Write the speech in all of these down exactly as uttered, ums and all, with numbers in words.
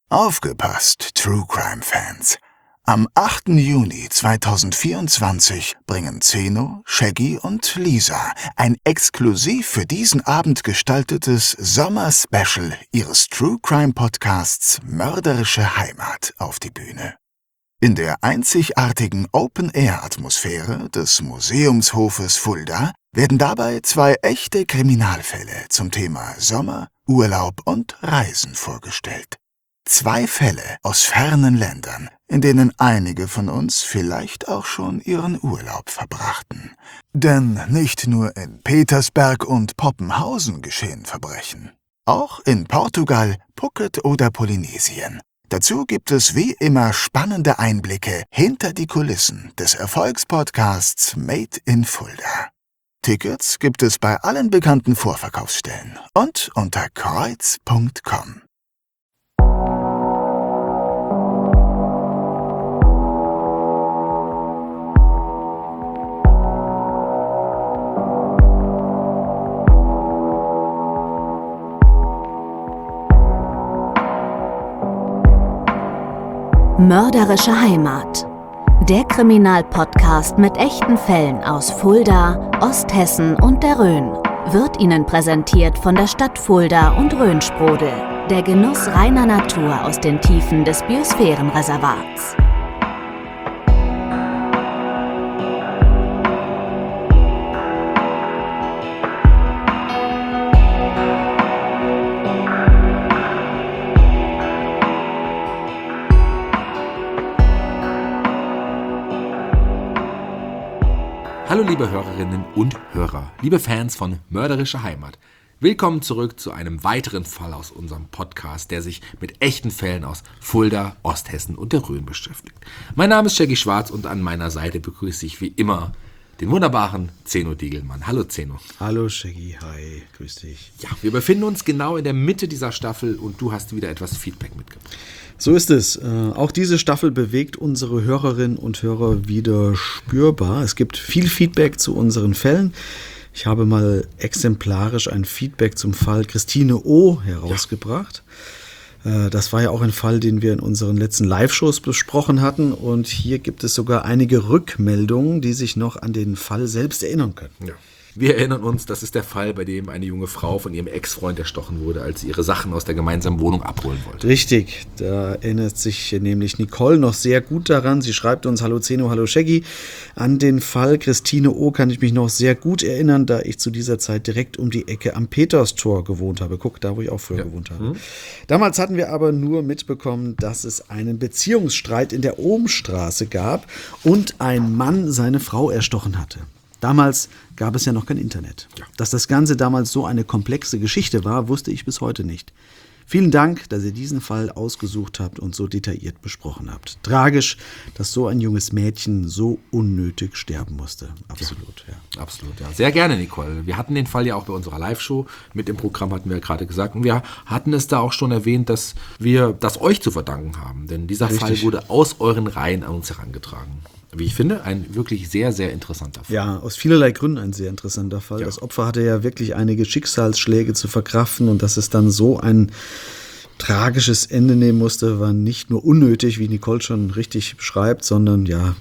Aufgepasst, True Crime Fans! Am achten Juni zweitausendvierundzwanzig bringen Zeno, Shaggy und Lisa ein exklusiv für diesen Abend gestaltetes Sommer-Special ihres True Crime Podcasts Mörderische Heimat auf die Bühne. In der einzigartigen Open-Air-Atmosphäre des Museumshofes Fulda werden dabei zwei echte Kriminalfälle zum Thema Sommer, Urlaub und Reisen vorgestellt. Zwei Fälle aus fernen Ländern, in denen einige von uns vielleicht auch schon ihren Urlaub verbrachten. Denn nicht nur in Petersberg und Poppenhausen geschehen Verbrechen. Auch in Portugal, Phuket oder Polynesien. Dazu gibt es wie immer spannende Einblicke hinter die Kulissen des Erfolgspodcasts Made in Fulda. Tickets gibt es bei allen bekannten Vorverkaufsstellen und unter kreuz punkt com. Mörderische Heimat. Der Kriminalpodcast mit echten Fällen aus Fulda, Osthessen und der Rhön wird Ihnen präsentiert von der Stadt Fulda und Rhönsprudel. Der Genuss reiner Natur aus den Tiefen des Biosphärenreservats. Hallo liebe Hörerinnen und Hörer, liebe Fans von Mörderische Heimat. Willkommen zurück zu einem weiteren Fall aus unserem Podcast, der sich mit echten Fällen aus Fulda, Osthessen und der Rhön beschäftigt. Mein Name ist Shaggy Schwarz und an meiner Seite begrüße ich wie immer den wunderbaren Zeno Diegelmann. Hallo Zeno. Hallo Shaggy, hi, grüß dich. Ja, wir befinden uns genau in der Mitte dieser Staffel und du hast wieder etwas Feedback mitgebracht. So ist es. Äh, auch diese Staffel bewegt unsere Hörerinnen und Hörer wieder spürbar. Es gibt viel Feedback zu unseren Fällen. Ich habe mal exemplarisch ein Feedback zum Fall Christine O. herausgebracht. Ja. Äh, das war ja auch ein Fall, den wir in unseren letzten Live-Shows besprochen hatten. Und hier gibt es sogar einige Rückmeldungen, die sich noch an den Fall selbst erinnern können. Ja. Wir erinnern uns, das ist der Fall, bei dem eine junge Frau von ihrem Ex-Freund erstochen wurde, als sie ihre Sachen aus der gemeinsamen Wohnung abholen wollte. Richtig, da erinnert sich nämlich Nicole noch sehr gut daran. Sie schreibt uns, hallo Zeno, hallo Shaggy. An den Fall Christine O. kann ich mich noch sehr gut erinnern, da ich zu dieser Zeit direkt um die Ecke am Peterstor gewohnt habe. Guck, da wo ich auch früher ja. gewohnt habe. Mhm. Damals hatten wir aber nur mitbekommen, dass es einen Beziehungsstreit in der Ohmstraße gab und ein Mann seine Frau erstochen hatte. Damals gab es ja noch kein Internet. Ja. Dass das Ganze damals so eine komplexe Geschichte war, wusste ich bis heute nicht. Vielen Dank, dass ihr diesen Fall ausgesucht habt und so detailliert besprochen habt. Tragisch, dass so ein junges Mädchen so unnötig sterben musste. Absolut, ja. ja. Absolut, ja. Sehr gerne, Nicole. Wir hatten den Fall ja auch bei unserer Live-Show. Mit dem Programm hatten wir ja gerade gesagt. Und wir hatten es da auch schon erwähnt, dass wir das euch zu verdanken haben. Denn dieser Richtig. Fall wurde aus euren Reihen an uns herangetragen. Wie ich finde, ein wirklich sehr, sehr interessanter Fall. Ja, aus vielerlei Gründen ein sehr interessanter Fall. Ja. Das Opfer hatte ja wirklich einige Schicksalsschläge zu verkraften und dass es dann so ein tragisches Ende nehmen musste, war nicht nur unnötig, wie Nicole schon richtig beschreibt, sondern ja,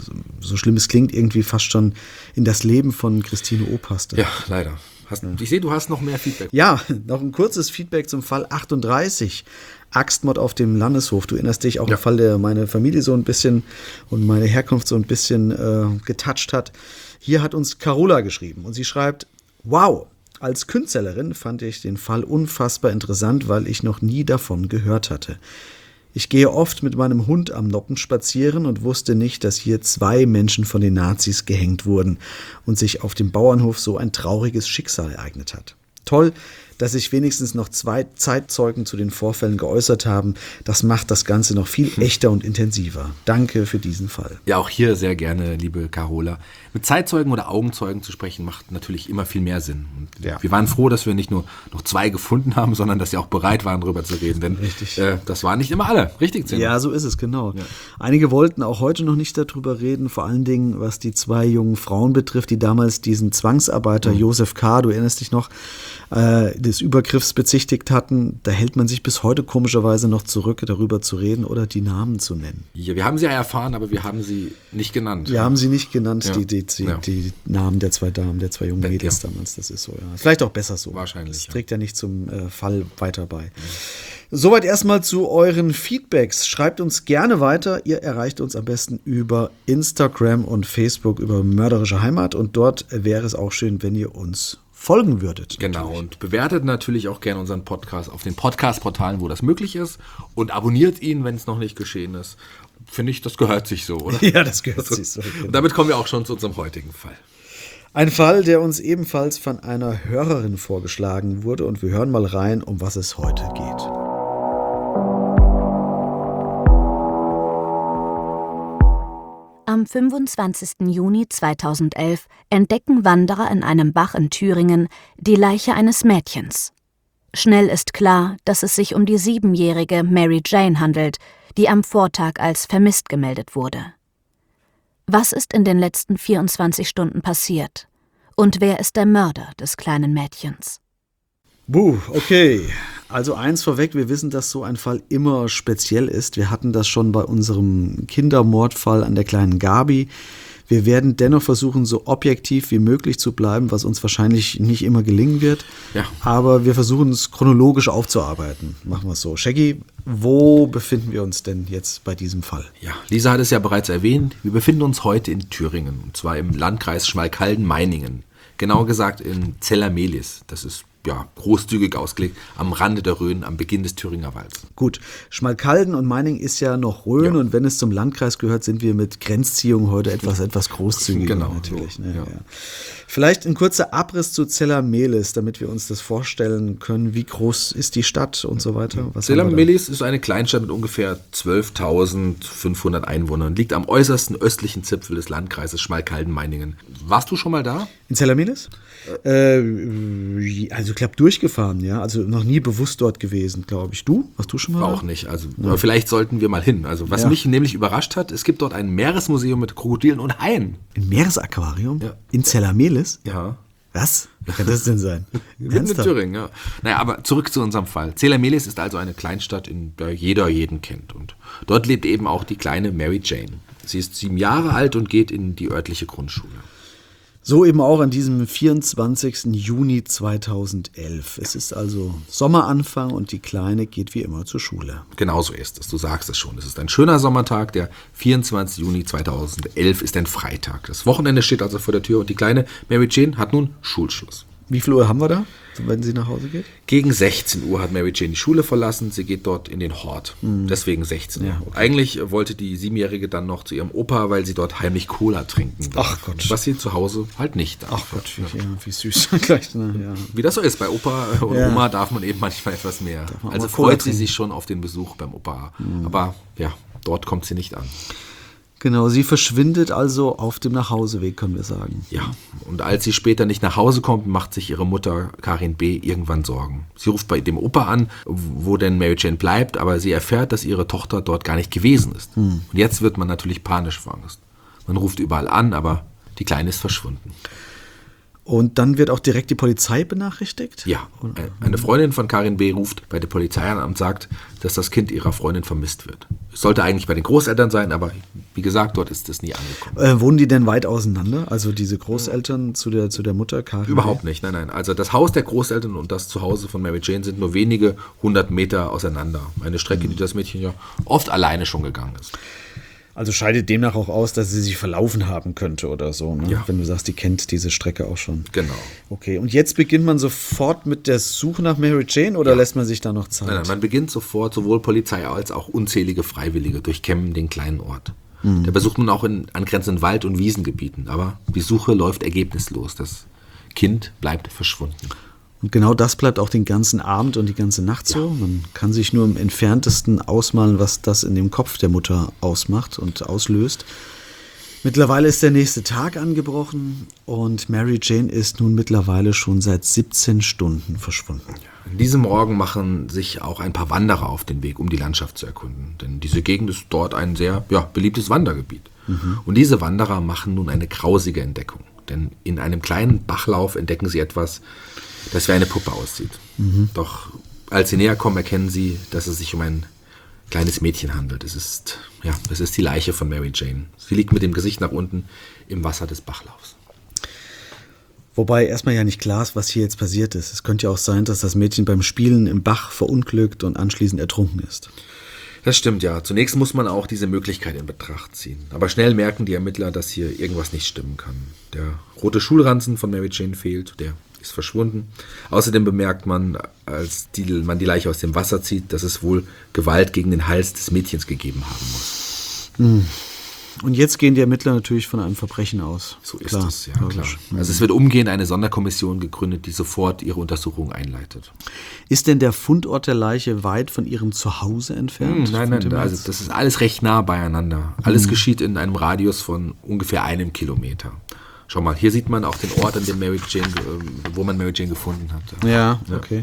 so schlimm es klingt, irgendwie fast schon in das Leben von Christine O. passte. Ja, leider. Hast, ich sehe, du hast noch mehr Feedback. Ja, noch ein kurzes Feedback zum Fall achtunddreißig. Axtmord auf dem Landeshof. Du erinnerst dich auch ja. ein Fall, der meine Familie so ein bisschen und meine Herkunft so ein bisschen äh, getoucht hat. Hier hat uns Carola geschrieben und sie schreibt, wow, als Künstlerin fand ich den Fall unfassbar interessant, weil ich noch nie davon gehört hatte. Ich gehe oft mit meinem Hund am Noppen spazieren und wusste nicht, dass hier zwei Menschen von den Nazis gehängt wurden und sich auf dem Bauernhof so ein trauriges Schicksal ereignet hat. Toll, dass sich wenigstens noch zwei Zeitzeugen zu den Vorfällen geäußert haben. Das macht das Ganze noch viel echter und intensiver. Danke für diesen Fall. Ja, auch hier sehr gerne, liebe Carola. Mit Zeitzeugen oder Augenzeugen zu sprechen, macht natürlich immer viel mehr Sinn. Und ja. Wir waren froh, dass wir nicht nur noch zwei gefunden haben, sondern dass sie auch bereit waren, darüber zu reden. Denn äh, das waren nicht immer alle. Richtig, Zeno? Ja, so ist es, genau. Ja. Einige wollten auch heute noch nicht darüber reden, vor allen Dingen, was die zwei jungen Frauen betrifft, die damals diesen Zwangsarbeiter mhm. Josef K., du erinnerst dich noch, äh, des Übergriffs bezichtigt hatten, da hält man sich bis heute komischerweise noch zurück, darüber zu reden oder die Namen zu nennen. Ja, wir haben sie ja erfahren, aber wir haben sie nicht genannt. Wir haben sie nicht genannt, Ja. die, die, die, Ja. die Namen der zwei Damen, der zwei jungen Ja. Mädels damals. Das ist so, ja. Vielleicht auch besser so. Wahrscheinlich, Das ja. trägt ja nicht zum äh, Fall weiter bei. Soweit erstmal zu euren Feedbacks. Schreibt uns gerne weiter. Ihr erreicht uns am besten über Instagram und Facebook über Mörderische Heimat. Und dort wäre es auch schön, wenn ihr uns folgen würdet. Genau, natürlich. und bewertet natürlich auch gerne unseren Podcast auf den Podcast-Portalen, wo das möglich ist. Und abonniert ihn, wenn es noch nicht geschehen ist. Finde ich, das gehört sich so, oder? Ja, das gehört sich so. Und damit kommen wir auch schon zu unserem heutigen Fall. Ein Fall, der uns ebenfalls von einer Hörerin vorgeschlagen wurde. Und wir hören mal rein, um was es heute geht. Am fünfundzwanzigsten Juni zweitausendelf entdecken Wanderer in einem Bach in Thüringen die Leiche eines Mädchens. Schnell ist klar, dass es sich um die siebenjährige Mary Jane handelt, die am Vortag als vermisst gemeldet wurde. Was ist in den letzten vierundzwanzig Stunden passiert? Und wer ist der Mörder des kleinen Mädchens? Buh, okay. Also eins vorweg, wir wissen, dass so ein Fall immer speziell ist. Wir hatten das schon bei unserem Kindermordfall an der kleinen Gabi. Wir werden dennoch versuchen, so objektiv wie möglich zu bleiben, was uns wahrscheinlich nicht immer gelingen wird. Ja. Aber wir versuchen es chronologisch aufzuarbeiten. Machen wir es so. Shaggy, wo befinden wir uns denn jetzt bei diesem Fall? Ja, Lisa hat es ja bereits erwähnt. Wir befinden uns heute in Thüringen, und zwar im Landkreis Schmalkalden-Meiningen. Genauer gesagt in Zellermelis. Das ist ja großzügig ausgelegt am Rande der Rhön, am Beginn des Thüringer Walds. Gut, Schmalkalden und Meining ist ja noch Rhön, Ja. und wenn es zum Landkreis gehört, sind wir mit Grenzziehung heute etwas, etwas großzügiger. Genau, natürlich. so, Ne, ja. ja. Vielleicht ein kurzer Abriss zu Zellermelis, damit wir uns das vorstellen können. Wie groß ist die Stadt und so weiter? Was haben wir da? Zellermelis ist eine Kleinstadt mit ungefähr zwölftausendfünfhundert Einwohnern, liegt am äußersten östlichen Zipfel des Landkreises Schmalkalden-Meiningen. Warst du schon mal da? In Zellermelis? Äh, also ich glaube durchgefahren, ja. Also noch nie bewusst dort gewesen, glaube ich. Du? Warst du schon mal Auch da? nicht. Also aber vielleicht sollten wir mal hin. Also was Ja. mich nämlich überrascht hat, es gibt dort ein Meeresmuseum mit Krokodilen und Haien. Ein Meeresaquarium? Ja. In Zellermelis? Ja. Was? Wie kann das denn sein? Mitten in Ernsthaft? Thüringen, ja. Naja, aber zurück zu unserem Fall. Zellermelis ist also eine Kleinstadt, in der jeder jeden kennt. Und dort lebt eben auch die kleine Mary Jane. Sie ist sieben Jahre alt und geht in die örtliche Grundschule. So eben auch an diesem vierundzwanzigsten Juni zweitausendelf. Es ist also Sommeranfang und die Kleine geht wie immer zur Schule. Genauso ist es, du sagst es schon. Es ist ein schöner Sommertag, der vierundzwanzigsten Juni zweitausendelf ist ein Freitag. Das Wochenende steht also vor der Tür und die kleine Mary Jane hat nun Schulschluss. Wie viel Uhr haben wir da, wenn sie nach Hause geht? Gegen sechzehn Uhr hat Mary Jane die Schule verlassen. Sie geht dort in den Hort. Deswegen sechzehn Uhr. Ja, okay. Eigentlich wollte die Siebenjährige dann noch zu ihrem Opa, weil sie dort heimlich Cola trinken darf. Ach Gott. Was sie zu Hause halt nicht darf. Ach Gott, wie, ja, wie süß. Gleich, ne? Ja. Wie das so ist, bei Opa und Ja. Oma darf man eben manchmal etwas mehr. man Also mal Cola freut sie trinken. sich schon auf den Besuch beim Opa. Aber ja, dort kommt sie nicht an. Genau, sie verschwindet also auf dem Nachhauseweg, können wir sagen. Ja, und als sie später nicht nach Hause kommt, macht sich ihre Mutter Karin B. irgendwann Sorgen. Sie ruft bei dem Opa an, wo denn Mary Jane bleibt, aber sie erfährt, dass ihre Tochter dort gar nicht gewesen ist. Und jetzt wird man natürlich panisch vor Angst. Man ruft überall an, aber die Kleine ist verschwunden. Und dann wird auch direkt die Polizei benachrichtigt? Ja, eine Freundin von Karin B. ruft bei der Polizei an und sagt, dass das Kind ihrer Freundin vermisst wird. Es sollte eigentlich bei den Großeltern sein, aber wie gesagt, dort ist es nie angekommen. Äh, wohnen die denn weit auseinander? Also diese Großeltern zu der, zu der Mutter, Karin? Überhaupt nicht, nein, nein. Also das Haus der Großeltern und das Zuhause von Mary Jane sind nur wenige hundert Meter auseinander. Eine Strecke, die das Mädchen ja oft alleine schon gegangen ist. Also scheidet demnach auch aus, dass sie sich verlaufen haben könnte oder so, ne? Ja. Wenn du sagst, die kennt diese Strecke auch schon. Genau. Okay, und jetzt beginnt man sofort mit der Suche nach Mary Jane oder Ja. lässt man sich da noch Zeit? Nein, nein, man beginnt sofort, sowohl Polizei als auch unzählige Freiwillige durchkämmen den kleinen Ort. Der besucht nun auch in angrenzenden Wald- und Wiesengebieten, aber die Suche läuft ergebnislos. Das Kind bleibt verschwunden. Und genau das bleibt auch den ganzen Abend und die ganze Nacht so. Man kann sich nur im Entferntesten ausmalen, was das in dem Kopf der Mutter ausmacht und auslöst. Mittlerweile ist der nächste Tag angebrochen und Mary Jane ist nun mittlerweile schon seit siebzehn Stunden verschwunden. An diesem Morgen machen sich auch ein paar Wanderer auf den Weg, um die Landschaft zu erkunden. Denn diese Gegend ist dort ein sehr ja, beliebtes Wandergebiet. Und diese Wanderer machen nun eine grausige Entdeckung. Denn in einem kleinen Bachlauf entdecken sie etwas, das wie eine Puppe aussieht. Mhm. Doch als sie näher kommen, erkennen sie, dass es sich um ein kleines Mädchen handelt. Es ist, ja, es ist die Leiche von Mary Jane. Sie liegt mit dem Gesicht nach unten im Wasser des Bachlaufs. Wobei erstmal ja nicht klar ist, was hier jetzt passiert ist. Es könnte ja auch sein, dass das Mädchen beim Spielen im Bach verunglückt und anschließend ertrunken ist. Das stimmt, ja. Zunächst muss man auch diese Möglichkeit in Betracht ziehen. Aber schnell merken die Ermittler, dass hier irgendwas nicht stimmen kann. Der rote Schulranzen von Mary Jane fehlt, der ist verschwunden. Außerdem bemerkt man, als die, man die Leiche aus dem Wasser zieht, dass es wohl Gewalt gegen den Hals des Mädchens gegeben haben muss. Hm. Und jetzt gehen die Ermittler natürlich von einem Verbrechen aus. So ist es, ja, klar. Also es wird umgehend eine Sonderkommission gegründet, die sofort ihre Untersuchung einleitet. Ist denn der Fundort der Leiche weit von ihrem Zuhause entfernt? Hm, nein, nein, also das ist alles recht nah beieinander. Alles hm. geschieht in einem Radius von ungefähr einem Kilometer. Schau mal, hier sieht man auch den Ort, an dem Mary Jane, wo man Mary Jane gefunden hat. Ja, ja. Okay.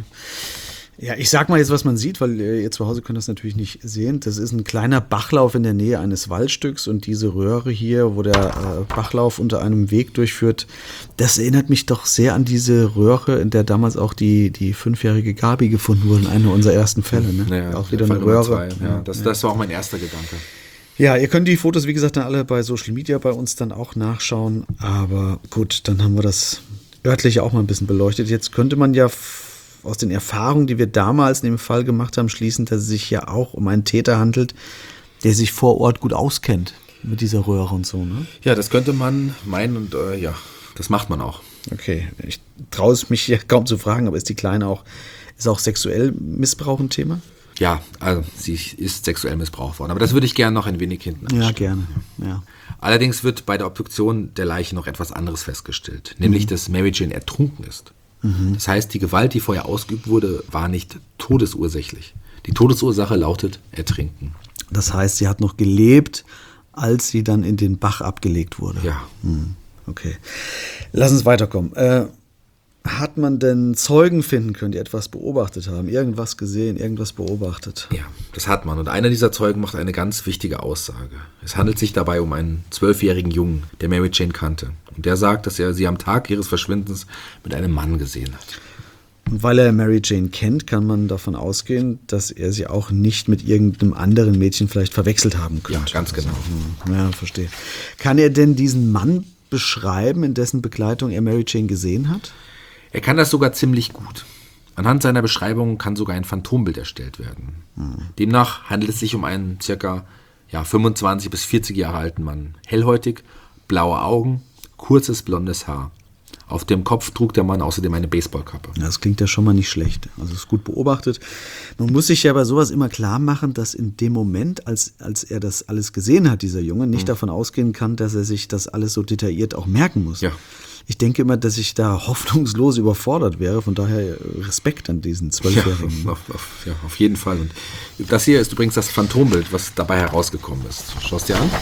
Ja, ich sag mal jetzt, was man sieht, weil ihr zu Hause könnt das natürlich nicht sehen. Das ist ein kleiner Bachlauf in der Nähe eines Waldstücks und diese Röhre hier, wo der äh, Bachlauf unter einem Weg durchführt, das erinnert mich doch sehr an diese Röhre, in der damals auch die, die fünfjährige Gabi gefunden wurde, eine unserer ersten Fälle. Ne? Ja, auch wieder eine Röhre. Ja, ja, das, das war auch mein erster Gedanke. Ja, ihr könnt die Fotos, wie gesagt, dann alle bei Social Media bei uns dann auch nachschauen. Aber gut, dann haben wir das örtliche auch mal ein bisschen beleuchtet. Jetzt könnte man ja aus den Erfahrungen, die wir damals in dem Fall gemacht haben, schließen, dass es sich ja auch um einen Täter handelt, der sich vor Ort gut auskennt mit dieser Röhre und so, ne? Ja, das könnte man meinen und äh, ja, das macht man auch. Okay, ich traue es mich ja kaum zu fragen, aber ist die Kleine auch, ist auch sexuell Missbrauch ein Thema? Ja, also sie ist sexuell missbraucht worden, aber das würde ich gerne noch ein wenig hinten anstellen. Ja, gerne, ja. Allerdings wird bei der Obduktion der Leiche noch etwas anderes festgestellt, nämlich, mhm. dass Mary Jane ertrunken ist. Das heißt, die Gewalt, die vorher ausgeübt wurde, war nicht todesursächlich. Die Todesursache lautet Ertrinken. Das heißt, sie hat noch gelebt, als sie dann in den Bach abgelegt wurde. Ja. Hm, okay. Lass uns weiterkommen. Äh, hat man denn Zeugen finden können, die etwas beobachtet haben? Irgendwas gesehen, irgendwas beobachtet? Ja, das hat man. Und einer dieser Zeugen macht eine ganz wichtige Aussage. Es handelt sich dabei um einen zwölfjährigen Jungen, der Mary Jane kannte. Und der sagt, dass er sie am Tag ihres Verschwindens mit einem Mann gesehen hat. Und weil er Mary Jane kennt, kann man davon ausgehen, dass er sie auch nicht mit irgendeinem anderen Mädchen vielleicht verwechselt haben könnte. Ja, ganz genau. Also, ja, verstehe. Kann er denn diesen Mann beschreiben, in dessen Begleitung er Mary Jane gesehen hat? Er kann das sogar ziemlich gut. Anhand seiner Beschreibung kann sogar ein Phantombild erstellt werden. Hm. Demnach handelt es sich um einen circa ja, fünfundzwanzig bis vierzig Jahre alten Mann. Hellhäutig, blaue Augen, kurzes blondes Haar. Auf dem Kopf trug der Mann außerdem eine Baseballkappe. Ja, das klingt ja schon mal nicht schlecht. Also ist gut beobachtet. Man muss sich ja bei sowas immer klar machen, dass in dem Moment, als, als er das alles gesehen hat, dieser Junge, nicht mhm. davon ausgehen kann, dass er sich das alles so detailliert auch merken muss. Ja. Ich denke immer, dass ich da hoffnungslos überfordert wäre. Von daher Respekt an diesen Zwölfjährigen. Ja, auf, auf, ja, auf jeden Fall. Und das hier ist übrigens das Phantombild, was dabei herausgekommen ist. Schau es dir an.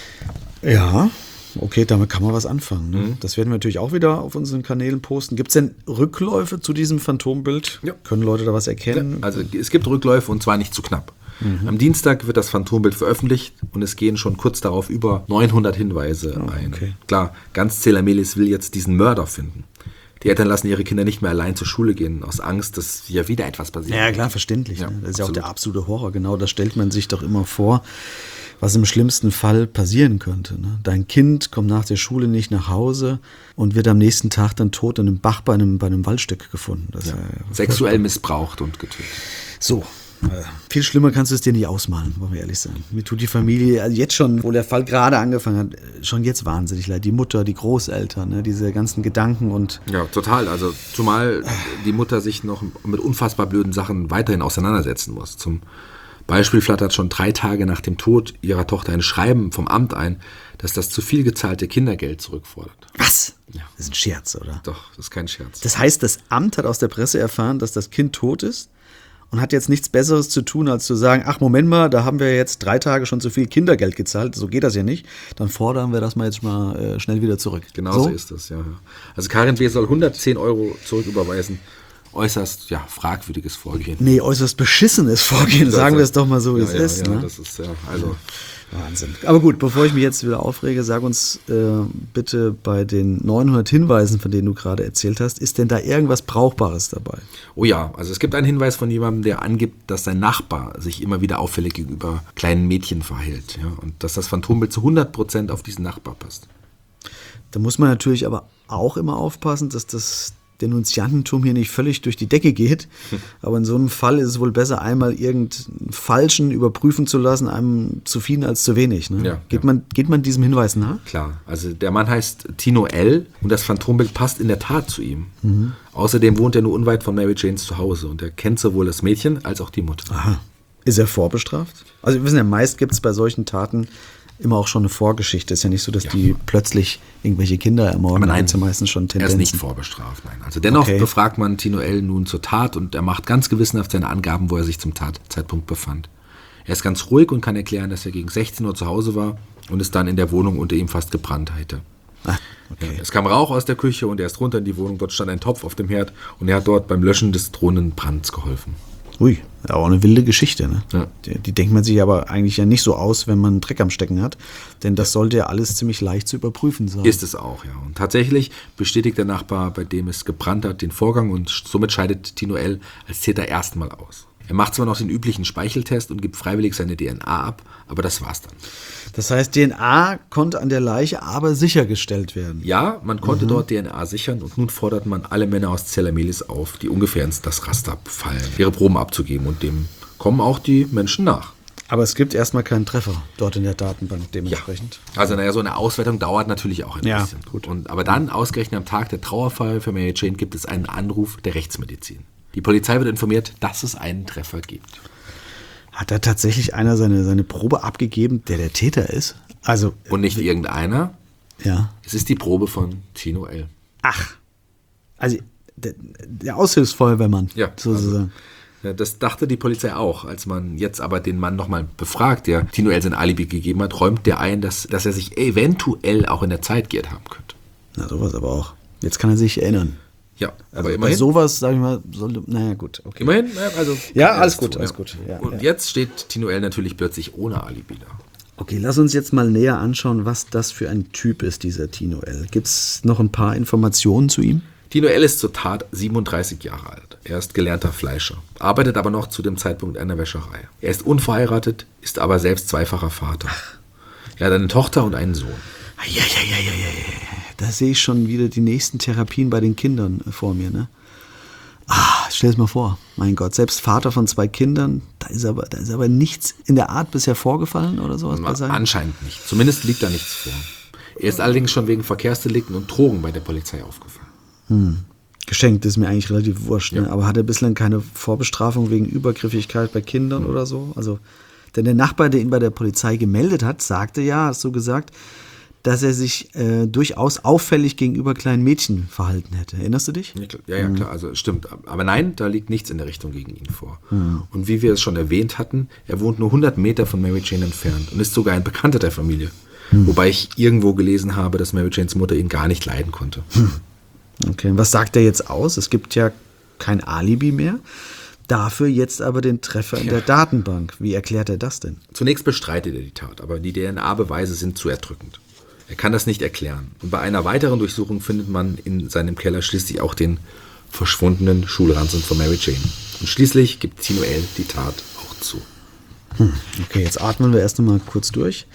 Ja, okay, damit kann man was anfangen. Ne? Mhm. Das werden wir natürlich auch wieder auf unseren Kanälen posten. Gibt es denn Rückläufe zu diesem Phantombild? Ja. Können Leute da was erkennen? Ja, also es gibt Rückläufe und zwar nicht zu knapp. Mhm. Am Dienstag wird das Phantombild veröffentlicht und es gehen schon kurz darauf über neunhundert Hinweise oh, ein. Okay. Klar, ganz Zelamelis will jetzt diesen Mörder finden. Die Eltern lassen ihre Kinder nicht mehr allein zur Schule gehen, aus Angst, dass ja wieder etwas passiert. Ja, klar, verständlich. Ja, ne? Das ist absolut. Ja auch der absolute Horror. Genau, das stellt man sich doch immer vor, was im schlimmsten Fall passieren könnte. Ne? Dein Kind kommt nach der Schule nicht nach Hause und wird am nächsten Tag dann tot in einem Bach bei einem, bei einem Waldstück gefunden. Das ja. ist ja sexuell missbraucht und getötet. So. Viel schlimmer kannst du es dir nicht ausmalen, wollen wir ehrlich sein. Mir tut die Familie also jetzt schon, wo der Fall gerade angefangen hat, schon jetzt wahnsinnig leid. Die Mutter, die Großeltern, ne, diese ganzen Gedanken und... Ja, total. Also zumal die Mutter sich noch mit unfassbar blöden Sachen weiterhin auseinandersetzen muss. Zum Beispiel flattert schon drei Tage nach dem Tod ihrer Tochter ein Schreiben vom Amt ein, dass das zu viel gezahlte Kindergeld zurückfordert. Was? Ja. Das ist ein Scherz, oder? Doch, das ist kein Scherz. Das heißt, das Amt hat aus der Presse erfahren, dass das Kind tot ist? Und hat jetzt nichts Besseres zu tun, als zu sagen, ach Moment mal, da haben wir jetzt drei Tage schon zu viel Kindergeld gezahlt, so geht das ja nicht. Dann fordern wir das mal jetzt mal äh, schnell wieder zurück. Genau so, so ist das, ja. Also Karin W. soll hundertzehn Euro zurücküberweisen äußerst ja, fragwürdiges Vorgehen. Nee, äußerst beschissenes Vorgehen, sagen wir es doch mal so, wie ja, es ja, ist. Ja, ne? das ist ja, also... Wahnsinn. Aber gut, bevor ich mich jetzt wieder aufrege, sag uns äh, bitte bei den neunhundert Hinweisen, von denen du gerade erzählt hast, ist denn da irgendwas Brauchbares dabei? Oh ja, also es gibt einen Hinweis von jemandem, der angibt, dass sein Nachbar sich immer wieder auffällig gegenüber kleinen Mädchen verhält. Ja, und dass das Phantombild zu hundert Prozent auf diesen Nachbar passt. Da muss man natürlich aber auch immer aufpassen, dass das Denunziantentum hier nicht völlig durch die Decke geht. Aber in so einem Fall ist es wohl besser, einmal irgendeinen Falschen überprüfen zu lassen, einem zu viel als zu wenig. Ne? Ja, geht, ja. Man, geht man diesem Hinweis nach? Klar, also der Mann heißt Tino L. und das Phantombild passt in der Tat zu ihm. Mhm. Außerdem wohnt er nur unweit von Mary Janes Zuhause und er kennt sowohl das Mädchen als auch die Mutter. Aha. Ist er vorbestraft? Also wir wissen ja, meist gibt es bei solchen Taten immer auch schon eine Vorgeschichte. Ist ja nicht so, dass ja. die plötzlich irgendwelche Kinder ermorden. Aber nein, ja meistens schon Tendenzen. Er ist nicht vorbestraft, nein. Also dennoch okay. befragt man Tino L. nun zur Tat und er macht ganz gewissenhaft seine Angaben, wo er sich zum Tatzeitpunkt befand. Er ist ganz ruhig und kann erklären, dass er gegen sechzehn Uhr zu Hause war und es dann in der Wohnung unter ihm fast gebrannt hätte. Ah, okay. ja, es kam Rauch aus der Küche und er ist runter in die Wohnung. Dort stand ein Topf auf dem Herd und er hat dort beim Löschen des drohenden Brands geholfen. Ui, auch eine wilde Geschichte. Ne? Ja. Die, die denkt man sich aber eigentlich ja nicht so aus, wenn man einen Dreck am Stecken hat. Denn das sollte ja alles ziemlich leicht zu überprüfen sein. Ist es auch, ja. Und tatsächlich bestätigt der Nachbar, bei dem es gebrannt hat, den Vorgang und somit scheidet Tino L. als Täter erstmal aus. Er macht zwar noch den üblichen Speicheltest und gibt freiwillig seine D N A ab, aber das war's dann. Das heißt, D N A konnte an der Leiche aber sichergestellt werden? Ja, man konnte mhm. dort D N A sichern und nun fordert man alle Männer aus Zellamelis auf, die ungefähr ins das Raster fallen, ihre Proben abzugeben und dem kommen auch die Menschen nach. Aber es gibt erstmal keinen Treffer dort in der Datenbank dementsprechend. Ja. Also naja, so eine Auswertung dauert natürlich auch ein ja, bisschen. Gut. Und, aber dann, ausgerechnet am Tag der Trauerfeier für Mary Jane, gibt es einen Anruf der Rechtsmedizin. Die Polizei wird informiert, dass es einen Treffer gibt. Hat da tatsächlich einer seine, seine Probe abgegeben, der der Täter ist? Also, Und nicht irgendeiner. Ja. Es ist die Probe von Tino L. Ach. Also der, der Aushilfsfeuerwehrmann, ja, sozusagen. Also, ja, das dachte die Polizei auch. Als man jetzt aber den Mann nochmal befragt, der Tino L. sein Alibi gegeben hat, räumt der ein, dass, dass er sich eventuell auch in der Zeit geirrt haben könnte. Na, sowas aber auch. Jetzt kann er sich erinnern. Ja, also aber immerhin. Bei sowas, sag ich mal, sollte, naja, gut. Okay. Immerhin, also. Ja, alles gut, tun, alles ja. gut. Ja, und ja. jetzt steht Tino L. natürlich plötzlich ohne Alibi da. Okay, lass uns jetzt mal näher anschauen, was das für ein Typ ist, dieser Tino L. Gibt es noch ein paar Informationen zu ihm? Tino L. ist zur Tat siebenunddreißig Jahre alt. Er ist gelernter Fleischer, arbeitet aber noch zu dem Zeitpunkt in der Wäscherei. Er ist unverheiratet, ist aber selbst zweifacher Vater. Er hat eine Tochter und einen Sohn. Ja, ja, ja, ja, ja. Da sehe ich schon wieder die nächsten Therapien bei den Kindern vor mir, ne? Ah, stell es mal vor. Mein Gott, selbst Vater von zwei Kindern, da ist aber, da ist aber nichts in der Art bisher vorgefallen oder sowas bei seinem? Anscheinend nicht. Zumindest liegt da nichts vor. Er ist allerdings schon wegen Verkehrsdelikten und Drogen bei der Polizei aufgefallen. Hm. Geschenkt ist mir eigentlich relativ wurscht, ne? Ja. Aber hat er bislang keine Vorbestrafung wegen Übergriffigkeit bei Kindern hm. oder so? Also, denn der Nachbar, der ihn bei der Polizei gemeldet hat, sagte ja, hast du gesagt, dass er sich äh, durchaus auffällig gegenüber kleinen Mädchen verhalten hätte. Erinnerst du dich? Ja, ja, klar, also stimmt. Aber nein, da liegt nichts in der Richtung gegen ihn vor. Mhm. Und wie wir es schon erwähnt hatten, er wohnt nur hundert Meter von Mary Jane entfernt und ist sogar ein Bekannter der Familie. Mhm. Wobei ich irgendwo gelesen habe, dass Mary Janes Mutter ihn gar nicht leiden konnte. Mhm. Okay, und was sagt er jetzt aus? Es gibt ja kein Alibi mehr. Dafür jetzt aber den Treffer in ja. der Datenbank. Wie erklärt er das denn? Zunächst bestreitet er die Tat, aber die D N A-Beweise sind zu erdrückend. Er kann das nicht erklären. Und bei einer weiteren Durchsuchung findet man in seinem Keller schließlich auch den verschwundenen Schulranzen von Mary Jane. Und schließlich gibt Tino L. die Tat auch zu. Hm. Okay, jetzt atmen wir erst einmal kurz durch.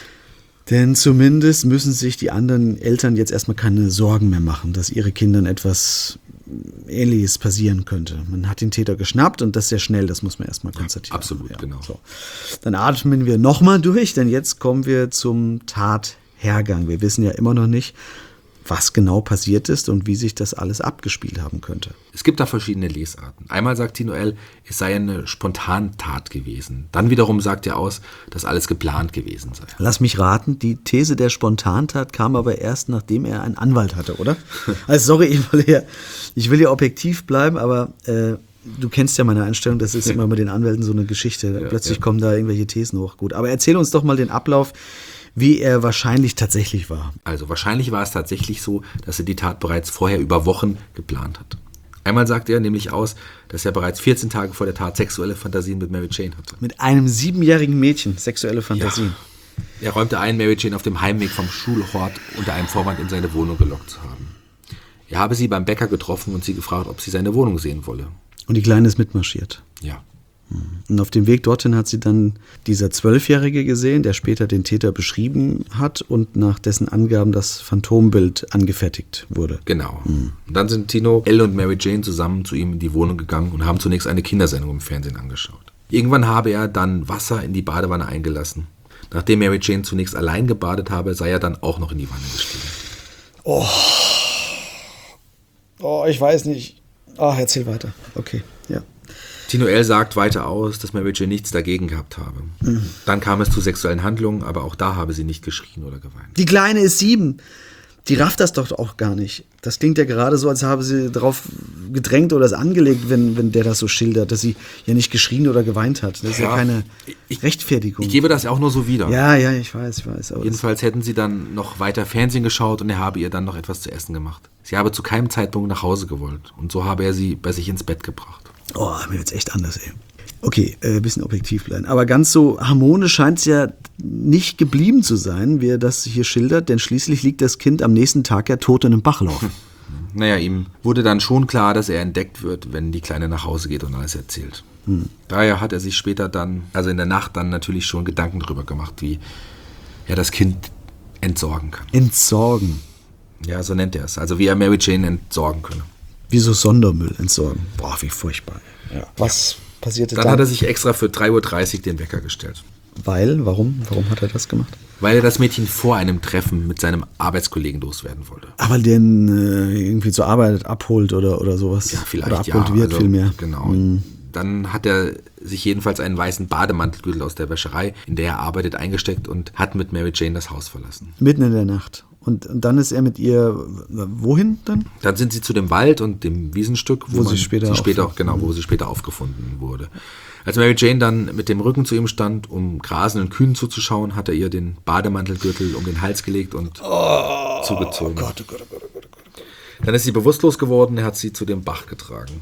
Denn zumindest müssen sich die anderen Eltern jetzt erstmal keine Sorgen mehr machen, dass ihre Kindern etwas Ähnliches passieren könnte. Man hat den Täter geschnappt und das sehr schnell, das muss man erstmal konstatieren. Ja, absolut, ja, genau. So. Dann atmen wir nochmal durch, denn jetzt kommen wir zum Tathergang. Wir wissen ja immer noch nicht, was genau passiert ist und wie sich das alles abgespielt haben könnte. Es gibt da verschiedene Lesarten. Einmal sagt Tino L., es sei eine Spontantat gewesen. Dann wiederum sagt er aus, dass alles geplant gewesen sei. Lass mich raten, die These der Spontantat kam aber erst, nachdem er einen Anwalt hatte, oder? Also sorry, ich will ja, ich will ja objektiv bleiben, aber äh, du kennst ja meine Einstellung, das ist immer mit den Anwälten so eine Geschichte. Ja, Plötzlich ja. kommen da irgendwelche Thesen hoch. Gut, aber erzähl uns doch mal den Ablauf, wie er wahrscheinlich tatsächlich war. Also wahrscheinlich war es tatsächlich so, dass er die Tat bereits vorher über Wochen geplant hat. Einmal sagt er nämlich aus, dass er bereits vierzehn Tage vor der Tat sexuelle Fantasien mit Mary Jane hatte. Mit einem siebenjährigen Mädchen sexuelle Fantasien. Ja. Er räumte ein, Mary Jane auf dem Heimweg vom Schulhort unter einem Vorwand in seine Wohnung gelockt zu haben. Er habe sie beim Bäcker getroffen und sie gefragt, ob sie seine Wohnung sehen wolle. Und die Kleine ist mitmarschiert. Ja. Und auf dem Weg dorthin hat sie dann dieser Zwölfjährige gesehen, der später den Täter beschrieben hat und nach dessen Angaben das Phantombild angefertigt wurde. Genau. Mhm. Und dann sind Tino, Elle und Mary Jane zusammen zu ihm in die Wohnung gegangen und haben zunächst eine Kindersendung im Fernsehen angeschaut. Irgendwann habe er dann Wasser in die Badewanne eingelassen. Nachdem Mary Jane zunächst allein gebadet habe, sei er dann auch noch in die Wanne gestiegen. Oh. Oh, ich weiß nicht. Ach, erzähl weiter. Okay, ja. Tino L. sagt weiter aus, dass Mary Jane nichts dagegen gehabt habe. Mhm. Dann kam es zu sexuellen Handlungen, aber auch da habe sie nicht geschrien oder geweint. Die Kleine ist sieben. Die rafft das doch auch gar nicht. Das klingt ja gerade so, als habe sie darauf gedrängt oder es angelegt, wenn, wenn der das so schildert, dass sie ja nicht geschrien oder geweint hat. Das ist ja, ja keine ich, Rechtfertigung. Ich gebe das ja auch nur so wieder. Ja, ja, ich weiß, ich weiß. Aber jedenfalls hätten sie dann noch weiter Fernsehen geschaut und er habe ihr dann noch etwas zu essen gemacht. Sie habe zu keinem Zeitpunkt nach Hause gewollt und so habe er sie bei sich ins Bett gebracht. Oh, mir wird's echt anders, ey. Okay, ein äh, bisschen objektiv bleiben. Aber ganz so harmonisch scheint es ja nicht geblieben zu sein, wie er das hier schildert, denn schließlich liegt das Kind am nächsten Tag ja tot in einem Bachlauf. Naja, ihm wurde dann schon klar, dass er entdeckt wird, wenn die Kleine nach Hause geht und alles erzählt. Hm. Daher hat er sich später dann, also in der Nacht dann natürlich schon Gedanken drüber gemacht, wie er das Kind entsorgen kann. Entsorgen? Ja, so nennt er es. Also wie er Mary Jane entsorgen könne. Wie so Sondermüll entsorgen. Boah, wie furchtbar. Ja. Was ja. passierte dann? Dann hat er sich extra für drei Uhr dreißig den Wecker gestellt. Weil? Warum? Warum hat er das gemacht? Weil er das Mädchen vor einem Treffen mit seinem Arbeitskollegen loswerden wollte. Aber den äh, irgendwie zur Arbeit abholt oder, oder sowas? Ja, vielleicht oder abholt ja. wird also, vielmehr. Genau. Mhm. Dann hat er sich jedenfalls einen weißen Bademantelgürtel aus der Wäscherei, in der er arbeitet, eingesteckt und hat mit Mary Jane das Haus verlassen. Mitten in der Nacht. Und, und dann ist er mit ihr, wohin dann? Dann sind sie zu dem Wald und dem Wiesenstück, wo, wo sie später, sie später genau, wo sie später aufgefunden wurde. Als Mary Jane dann mit dem Rücken zu ihm stand, um grasenden Kühen zuzuschauen, hat er ihr den Bademantelgürtel um den Hals gelegt und oh, zugezogen. Oh Gott, oh Gott, oh Gott, oh Gott, oh Gott. Dann ist sie bewusstlos geworden, er hat sie zu dem Bach getragen.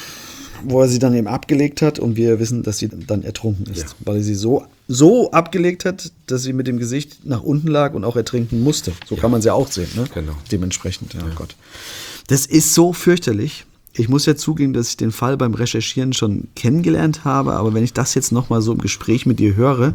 Wo er sie dann eben abgelegt hat und wir wissen, dass sie dann ertrunken ist. Ja. Weil er sie so, so abgelegt hat, dass sie mit dem Gesicht nach unten lag und auch ertrinken musste. So ja. kann man sie ja auch sehen. Ne? Genau. Dementsprechend, ja, ja. Gott. Das ist so fürchterlich. Ich muss ja zugeben, dass ich den Fall beim Recherchieren schon kennengelernt habe, aber wenn ich das jetzt nochmal so im Gespräch mit dir höre,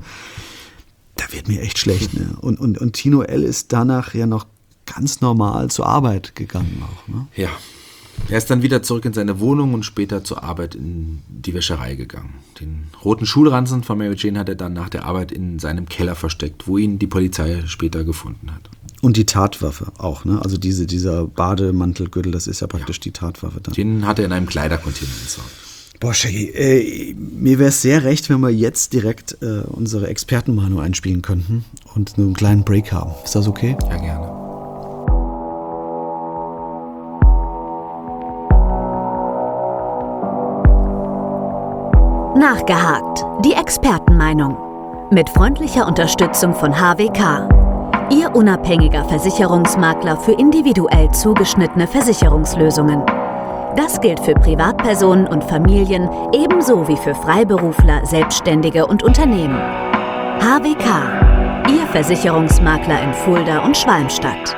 da wird mir echt schlecht. Ne? Und, und, und Tino L. ist danach ja noch ganz normal zur Arbeit gegangen auch. Ne? Ja. Er ist dann wieder zurück in seine Wohnung und später zur Arbeit in die Wäscherei gegangen. Den roten Schulranzen von Mary Jane hat er dann nach der Arbeit in seinem Keller versteckt, wo ihn die Polizei später gefunden hat. Und die Tatwaffe auch, ne? Also diese, dieser Bademantelgürtel, das ist ja praktisch ja. die Tatwaffe dann. Den hat er in einem Kleidercontainer entsorgt. Boah, Shaggy, äh, mir wäre es sehr recht, wenn wir jetzt direkt äh, unsere Expertenmeinung einspielen könnten und einen kleinen Break haben. Ist das okay? Ja, gerne. Nachgehakt. Die Expertenmeinung. Mit freundlicher Unterstützung von H W K. Ihr unabhängiger Versicherungsmakler für individuell zugeschnittene Versicherungslösungen. Das gilt für Privatpersonen und Familien ebenso wie für Freiberufler, Selbstständige und Unternehmen. H W K. Ihr Versicherungsmakler in Fulda und Schwalmstadt.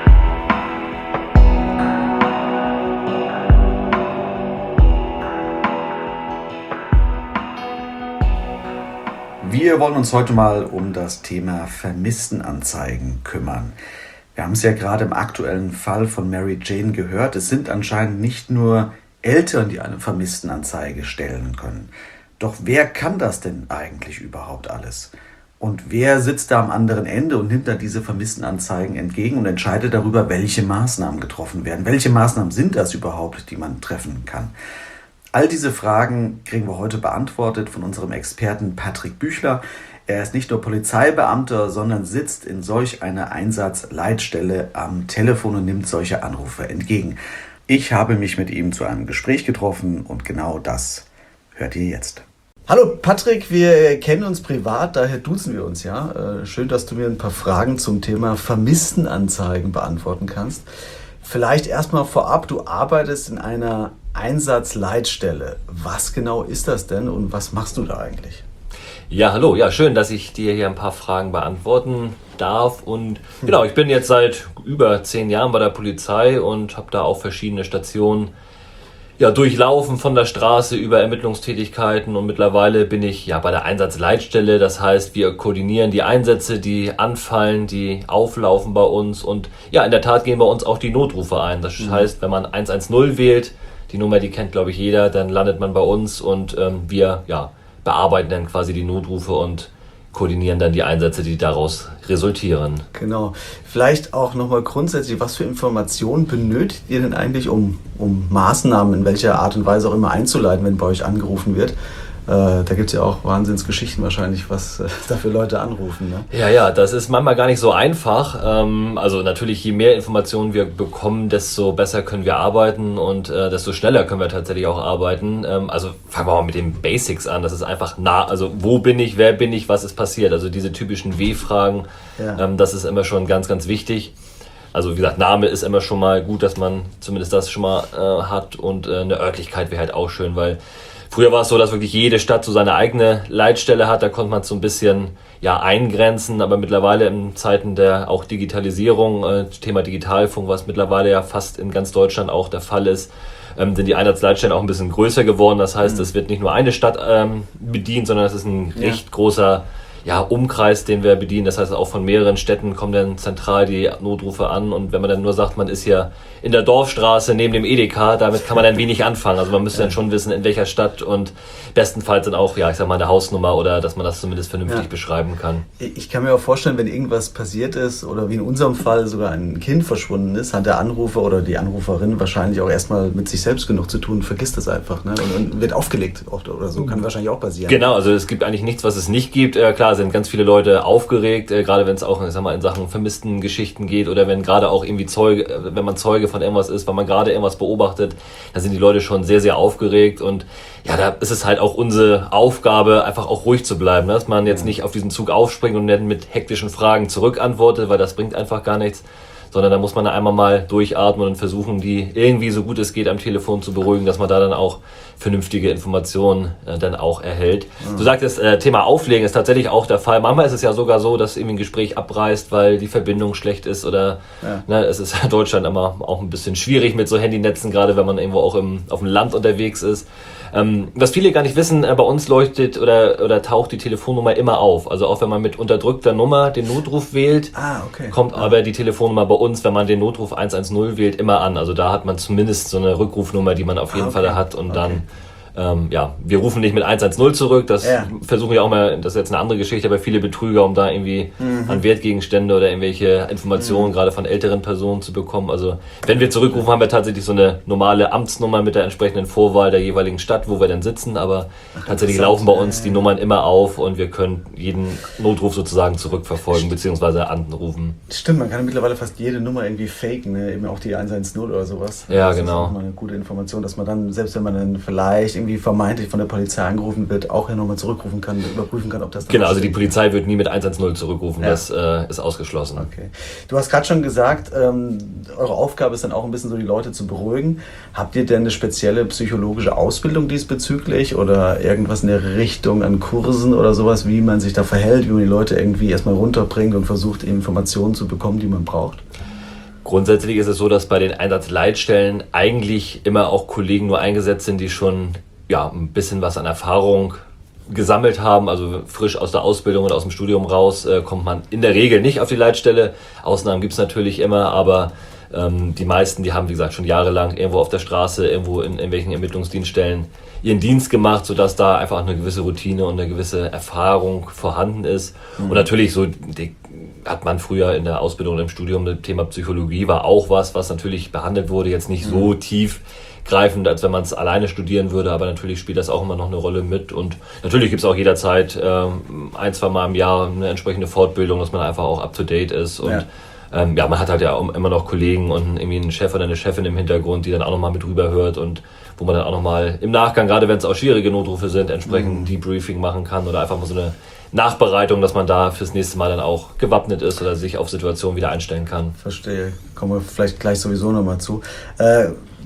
Wir wollen uns heute mal um das Thema Vermisstenanzeigen kümmern. Wir haben es ja gerade im aktuellen Fall von Mary Jane gehört. Es sind anscheinend nicht nur Eltern, die eine Vermisstenanzeige stellen können. Doch wer kann das denn eigentlich überhaupt alles? Und wer sitzt da am anderen Ende und nimmt da diese Vermisstenanzeigen entgegen und entscheidet darüber, welche Maßnahmen getroffen werden? Welche Maßnahmen sind das überhaupt, die man treffen kann? All diese Fragen kriegen wir heute beantwortet von unserem Experten Patrick Büchler. Er ist nicht nur Polizeibeamter, sondern sitzt in solch einer Einsatzleitstelle am Telefon und nimmt solche Anrufe entgegen. Ich habe mich mit ihm zu einem Gespräch getroffen und genau das hört ihr jetzt. Hallo Patrick, wir kennen uns privat, daher duzen wir uns ja. Schön, dass du mir ein paar Fragen zum Thema Vermisstenanzeigen beantworten kannst. Vielleicht erstmal vorab, du arbeitest in einer Einsatzleitstelle. Was genau ist das denn und was machst du da eigentlich? Ja, hallo. Ja, schön, dass ich dir hier ein paar Fragen beantworten darf. Und genau, ich bin jetzt seit über zehn Jahren bei der Polizei und habe da auch verschiedene Stationen ja, durchlaufen, von der Straße über Ermittlungstätigkeiten, und mittlerweile bin ich ja bei der Einsatzleitstelle. Das heißt, wir koordinieren die Einsätze, die anfallen, die auflaufen bei uns, und ja, in der Tat gehen bei uns auch die Notrufe ein. Das mhm. heißt, wenn man eins eins null wählt, die Nummer, die kennt glaube ich jeder, dann landet man bei uns, und ähm, wir ja bearbeiten dann quasi die Notrufe und koordinieren dann die Einsätze, die daraus resultieren. Genau. Vielleicht auch nochmal grundsätzlich, was für Informationen benötigt ihr denn eigentlich, um, um Maßnahmen in welcher Art und Weise auch immer einzuleiten, wenn bei euch angerufen wird? Äh, da gibt es ja auch Wahnsinnsgeschichten wahrscheinlich, was äh, da für Leute anrufen. Ne? Ja, ja, das ist manchmal gar nicht so einfach. Ähm, also natürlich, je mehr Informationen wir bekommen, desto besser können wir arbeiten, und äh, desto schneller können wir tatsächlich auch arbeiten. Ähm, also fangen wir mal mit den Basics an. Das ist einfach nah. Also wo bin ich, wer bin ich, was ist passiert? Also diese typischen W-Fragen, ja. ähm, das ist immer schon ganz, ganz wichtig. Also wie gesagt, Name ist immer schon mal gut, dass man zumindest das schon mal äh, hat, und äh, eine Örtlichkeit wäre halt auch schön, weil früher war es so, dass wirklich jede Stadt so seine eigene Leitstelle hat. Da konnte man es so ein bisschen ja, eingrenzen. Aber mittlerweile in Zeiten der auch Digitalisierung, äh, Thema Digitalfunk, was mittlerweile ja fast in ganz Deutschland auch der Fall ist, ähm, sind die Einsatzleitstellen auch ein bisschen größer geworden. Das heißt, es mhm. wird nicht nur eine Stadt ähm, bedient, sondern es ist ein ja. recht großer ja, Umkreis, den wir bedienen. Das heißt, auch von mehreren Städten kommen dann zentral die Notrufe an. Und wenn man dann nur sagt, man ist hier in der Dorfstraße neben dem Edeka, damit kann man dann wenig anfangen. Also man müsste ja. dann schon wissen, in welcher Stadt, und bestenfalls dann auch, ja, ich sag mal, eine Hausnummer, oder dass man das zumindest vernünftig ja. beschreiben kann. Ich kann mir auch vorstellen, wenn irgendwas passiert ist oder wie in unserem Fall sogar ein Kind verschwunden ist, hat der Anrufer oder die Anruferin wahrscheinlich auch erstmal mit sich selbst genug zu tun, vergisst das einfach, ne? und, und wird aufgelegt oft oder so. Kann wahrscheinlich auch passieren. Genau, also es gibt eigentlich nichts, was es nicht gibt. Äh, klar sind ganz viele Leute aufgeregt, äh, gerade wenn es auch, ich sag mal, in Sachen vermissten Geschichten geht, oder wenn gerade auch irgendwie Zeuge, äh, wenn man Zeuge von irgendwas ist, weil man gerade irgendwas beobachtet, dann sind die Leute schon sehr, sehr aufgeregt, und ja, da ist es halt auch unsere Aufgabe, einfach auch ruhig zu bleiben, ne? Dass man jetzt nicht auf diesen Zug aufspringt und dann mit hektischen Fragen zurückantwortet, weil das bringt einfach gar nichts, sondern da muss man einmal mal durchatmen und versuchen, die irgendwie so gut es geht am Telefon zu beruhigen, dass man da dann auch vernünftige Informationen äh, dann auch erhält. Mhm. Du sagtest, äh, Thema Auflegen ist tatsächlich auch der Fall. Manchmal ist es ja sogar so, dass irgendwie ein Gespräch abreißt, weil die Verbindung schlecht ist, oder ja. ne, es ist in Deutschland immer auch ein bisschen schwierig mit so Handynetzen, gerade wenn man irgendwo auch im, auf dem Land unterwegs ist. Ähm, was viele gar nicht wissen, äh, bei uns leuchtet oder, oder taucht die Telefonnummer immer auf. Also auch wenn man mit unterdrückter Nummer den Notruf wählt, ah, okay. kommt aber die Telefonnummer bei uns, wenn man den Notruf eins eins null wählt, immer an. Also da hat man zumindest so eine Rückrufnummer, die man auf jeden ah, okay. Fall hat, und okay. dann Ähm, ja, wir rufen nicht mit eins eins null zurück, das ja. versuchen wir auch mal, das ist jetzt eine andere Geschichte, aber viele Betrüger, um da irgendwie mhm. an Wertgegenstände oder irgendwelche Informationen mhm. gerade von älteren Personen zu bekommen. Also wenn wir zurückrufen, haben wir tatsächlich so eine normale Amtsnummer mit der entsprechenden Vorwahl der jeweiligen Stadt, wo wir dann sitzen, aber Ach, tatsächlich laufen bei uns die Nummern immer auf, und wir können jeden Notruf sozusagen zurückverfolgen bzw. anrufen. Stimmt, man kann mittlerweile fast jede Nummer irgendwie faken, ne? Eben auch die eins eins null oder sowas. Ja, das genau. Das ist auch mal eine gute Information, dass man dann, selbst wenn man dann vielleicht irgendwie vermeintlich von der Polizei angerufen wird, auch ja nochmal zurückrufen kann, überprüfen kann, ob das dann Genau, also die Polizei wird nie mit eins eins null zurückrufen, ja. das äh, ist ausgeschlossen. Okay. Du hast gerade schon gesagt, ähm, eure Aufgabe ist dann auch ein bisschen so, die Leute zu beruhigen. Habt ihr denn eine spezielle psychologische Ausbildung diesbezüglich oder irgendwas in der Richtung an Kursen oder sowas, wie man sich da verhält, wie man die Leute irgendwie erstmal runterbringt und versucht, Informationen zu bekommen, die man braucht? Grundsätzlich ist es so, dass bei den Einsatzleitstellen eigentlich immer auch Kollegen nur eingesetzt sind, die schon ja, ein bisschen was an Erfahrung gesammelt haben, also frisch aus der Ausbildung oder aus dem Studium raus, äh, kommt man in der Regel nicht auf die Leitstelle. Ausnahmen gibt es natürlich immer, aber ähm, die meisten, die haben, wie gesagt, schon jahrelang irgendwo auf der Straße, irgendwo in irgendwelchen Ermittlungsdienststellen ihren Dienst gemacht, sodass da einfach eine gewisse Routine und eine gewisse Erfahrung vorhanden ist. Mhm. Und natürlich so die, hat man früher in der Ausbildung und im Studium, das Thema Psychologie war auch was, was natürlich behandelt wurde, jetzt nicht mhm. so tiefgreifend, als wenn man es alleine studieren würde, aber natürlich spielt das auch immer noch eine Rolle mit, und natürlich gibt es auch jederzeit äh, ein, zwei Mal im Jahr eine entsprechende Fortbildung, dass man einfach auch up to date ist, und ja. Ähm, ja, man hat halt ja immer noch Kollegen und irgendwie einen Chef oder eine Chefin im Hintergrund, die dann auch nochmal mit rüberhört, und wo man dann auch nochmal im Nachgang, gerade wenn es auch schwierige Notrufe sind, entsprechend mhm. Debriefing machen kann oder einfach mal so eine Nachbereitung, dass man da fürs nächste Mal dann auch gewappnet ist oder sich auf Situationen wieder einstellen kann. Verstehe. Kommen wir vielleicht gleich sowieso nochmal zu. Äh,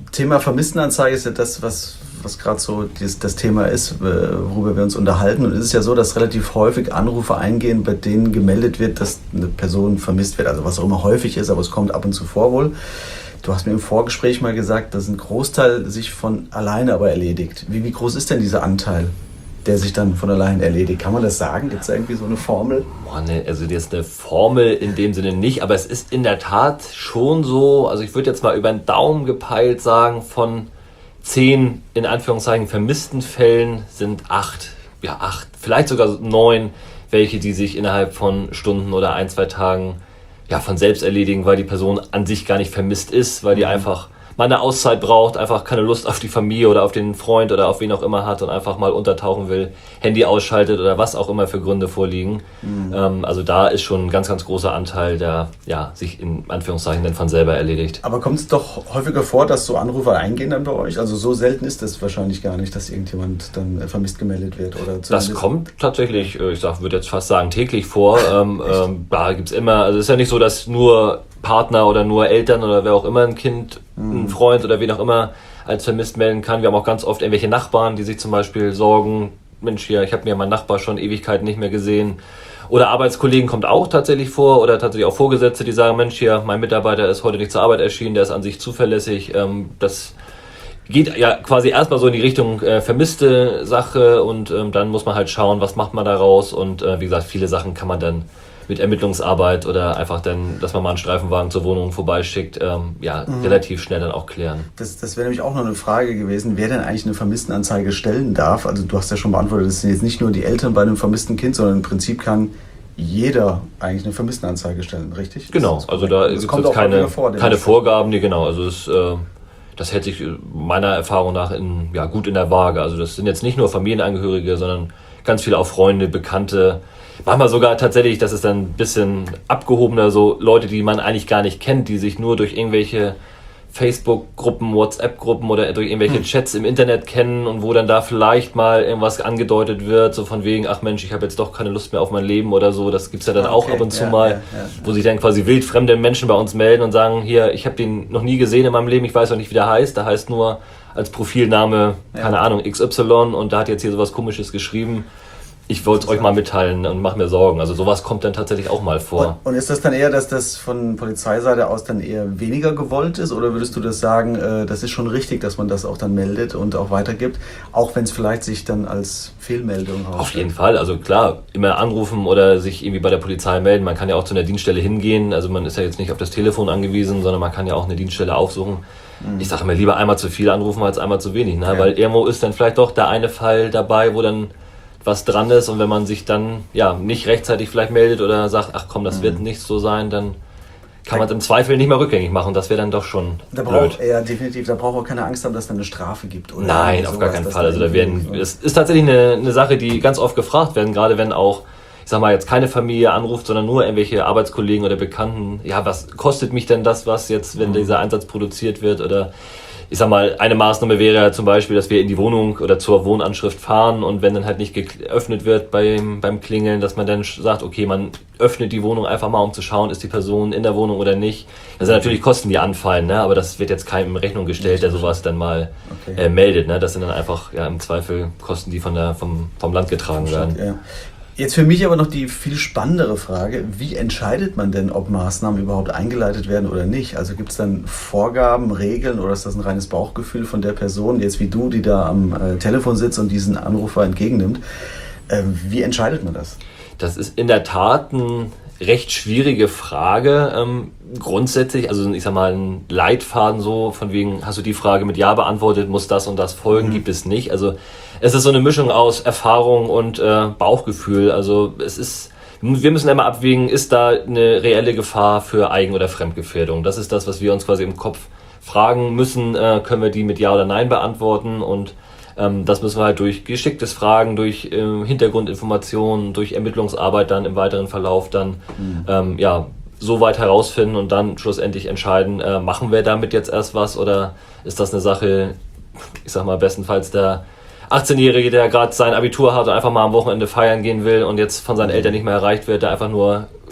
Thema Vermisstenanzeige ist ja das, was, was gerade so das, das Thema ist, worüber wir uns unterhalten. Und es ist ja so, dass relativ häufig Anrufe eingehen, bei denen gemeldet wird, dass eine Person vermisst wird. Also was auch immer häufig ist, aber es kommt ab und zu vor wohl. Du hast mir im Vorgespräch mal gesagt, dass ein Großteil sich von alleine aber erledigt. Wie, wie groß ist denn dieser Anteil, der sich dann von allein erledigt? Kann man das sagen? Gibt es da irgendwie so eine Formel? Boah, ne, also das ist eine Formel in dem Sinne nicht, aber es ist in der Tat schon so, also ich würde jetzt mal über den Daumen gepeilt sagen, von zehn, in Anführungszeichen, vermissten Fällen sind acht, ja acht, vielleicht sogar neun, welche, die sich innerhalb von Stunden oder ein, zwei Tagen ja, von selbst erledigen, weil die Person an sich gar nicht vermisst ist, weil die einfach mal eine Auszeit braucht, einfach keine Lust auf die Familie oder auf den Freund oder auf wen auch immer hat und einfach mal untertauchen will, Handy ausschaltet oder was auch immer für Gründe vorliegen. Mhm. Ähm, also da ist schon ein ganz, ganz großer Anteil, der ja, sich in Anführungszeichen dann von selber erledigt. Aber kommt es doch häufiger vor, dass so Anrufe eingehen dann bei euch? Also so selten ist es wahrscheinlich gar nicht, dass irgendjemand dann vermisst gemeldet wird? Oder das kommt tatsächlich, ich sag, würde jetzt fast sagen, täglich vor. ähm, ähm, da gibt's immer, also es ist ja nicht so, dass nur Partner oder nur Eltern oder wer auch immer ein Kind, mhm. ein Freund oder wen auch immer als vermisst melden kann. Wir haben auch ganz oft irgendwelche Nachbarn, die sich zum Beispiel sorgen, Mensch, hier, ich habe mir meinen Nachbar schon Ewigkeiten nicht mehr gesehen. Oder Arbeitskollegen kommt auch tatsächlich vor oder tatsächlich auch Vorgesetzte, die sagen, Mensch, hier, mein Mitarbeiter ist heute nicht zur Arbeit erschienen, der ist an sich zuverlässig. Ähm, das geht ja quasi erstmal so in die Richtung äh, vermisste Sache und ähm, dann muss man halt schauen, was macht man daraus und äh, wie gesagt, viele Sachen kann man dann mit Ermittlungsarbeit oder einfach dann, dass man mal einen Streifenwagen zur Wohnung vorbeischickt, ähm, ja, mhm. relativ schnell dann auch klären. Das, das wäre nämlich auch noch eine Frage gewesen, wer denn eigentlich eine Vermisstenanzeige stellen darf. Also du hast ja schon beantwortet, das sind jetzt nicht nur die Eltern bei einem vermissten Kind, sondern im Prinzip kann jeder eigentlich eine Vermisstenanzeige stellen, richtig? Genau, also da gibt es jetzt keine, vor, keine Vorgaben, nee, genau, also es äh, das hält sich meiner Erfahrung nach in, ja, gut in der Waage. Also das sind jetzt nicht nur Familienangehörige, sondern ganz viele auch Freunde, Bekannte, manchmal sogar tatsächlich, das ist dann ein bisschen abgehobener, so Leute, die man eigentlich gar nicht kennt, die sich nur durch irgendwelche Facebook-Gruppen, WhatsApp-Gruppen oder durch irgendwelche hm. Chats im Internet kennen und wo dann da vielleicht mal irgendwas angedeutet wird, so von wegen, ach Mensch, ich habe jetzt doch keine Lust mehr auf mein Leben oder so. Das gibt's ja dann okay, auch ab und zu ja, mal, ja, ja, wo sich dann quasi wildfremde Menschen bei uns melden und sagen, hier, ich habe den noch nie gesehen in meinem Leben, ich weiß auch nicht, wie der heißt. Der heißt nur als Profilname, keine ja. Ahnung, X Y und da hat jetzt hier sowas Komisches geschrieben. Ich wollte es euch mal mitteilen und mache mir Sorgen. Also sowas kommt dann tatsächlich auch mal vor. Und, und ist das dann eher, dass das von Polizeiseite aus dann eher weniger gewollt ist? Oder würdest du das sagen, äh, das ist schon richtig, dass man das auch dann meldet und auch weitergibt? Auch wenn es vielleicht sich dann als Fehlmeldung herausstellt? Auf jeden Fall. Also klar, immer anrufen oder sich irgendwie bei der Polizei melden. Man kann ja auch zu einer Dienststelle hingehen. Also man ist ja jetzt nicht auf das Telefon angewiesen, sondern man kann ja auch eine Dienststelle aufsuchen. Mhm. Ich sage immer, lieber einmal zu viel anrufen als einmal zu wenig. Ne? Ja. Weil irgendwo ist dann vielleicht doch der eine Fall dabei, wo dann was dran ist und wenn man sich dann ja nicht rechtzeitig vielleicht meldet oder sagt, ach komm, das mhm. wird nicht so sein, dann kann man es im Zweifel nicht mehr rückgängig machen. Das wäre dann doch schon da blöd. Braucht, ja, definitiv. Da braucht man keine Angst haben, dass es dann eine Strafe gibt. Oder Nein, auf gar keinen Fall. Also da werden, es ist tatsächlich eine, eine Sache, die ganz oft gefragt werden, gerade wenn auch, ich sag mal, jetzt keine Familie anruft, sondern nur irgendwelche Arbeitskollegen oder Bekannten. Ja, was kostet mich denn das, was jetzt, wenn mhm. dieser Einsatz produziert wird oder ich sag mal, eine Maßnahme wäre ja zum Beispiel, dass wir in die Wohnung oder zur Wohnanschrift fahren und wenn dann halt nicht geöffnet wird beim, beim Klingeln, dass man dann sagt, okay, man öffnet die Wohnung einfach mal, um zu schauen, ist die Person in der Wohnung oder nicht. Das sind natürlich Kosten, die anfallen, ne? Aber das wird jetzt keinem in Rechnung gestellt, der sowas dann mal okay. äh, meldet. Ne? Das sind dann einfach ja, im Zweifel Kosten, die von der, vom, vom Land getragen werden. Ja. Jetzt für mich aber noch die viel spannendere Frage, wie entscheidet man denn, ob Maßnahmen überhaupt eingeleitet werden oder nicht? Also gibt es dann Vorgaben, Regeln oder ist das ein reines Bauchgefühl von der Person, jetzt wie du, die da am äh, Telefon sitzt und diesen Anrufer entgegennimmt? Äh, wie entscheidet man das? Das ist in der Tat ein recht schwierige Frage. Ähm, grundsätzlich, also ich sag mal, ein Leitfaden so, von wegen, hast du die Frage mit Ja beantwortet, muss das und das folgen, mhm. gibt es nicht. Also es ist so eine Mischung aus Erfahrung und äh, Bauchgefühl. Also es ist, wir müssen immer abwägen, ist da eine reelle Gefahr für Eigen- oder Fremdgefährdung? Das ist das, was wir uns quasi im Kopf fragen müssen. Äh, können wir die mit Ja oder Nein beantworten? Und ähm, das müssen wir halt durch geschicktes Fragen, durch äh, Hintergrundinformationen, durch Ermittlungsarbeit dann im weiteren Verlauf dann mhm. ähm, ja so weit herausfinden und dann schlussendlich entscheiden, äh, machen wir damit jetzt erst was oder ist das eine Sache, ich sag mal bestenfalls der achtzehnjährige, der gerade sein Abitur hat und einfach mal am Wochenende feiern gehen will und jetzt von seinen Eltern nicht mehr erreicht wird, der einfach nur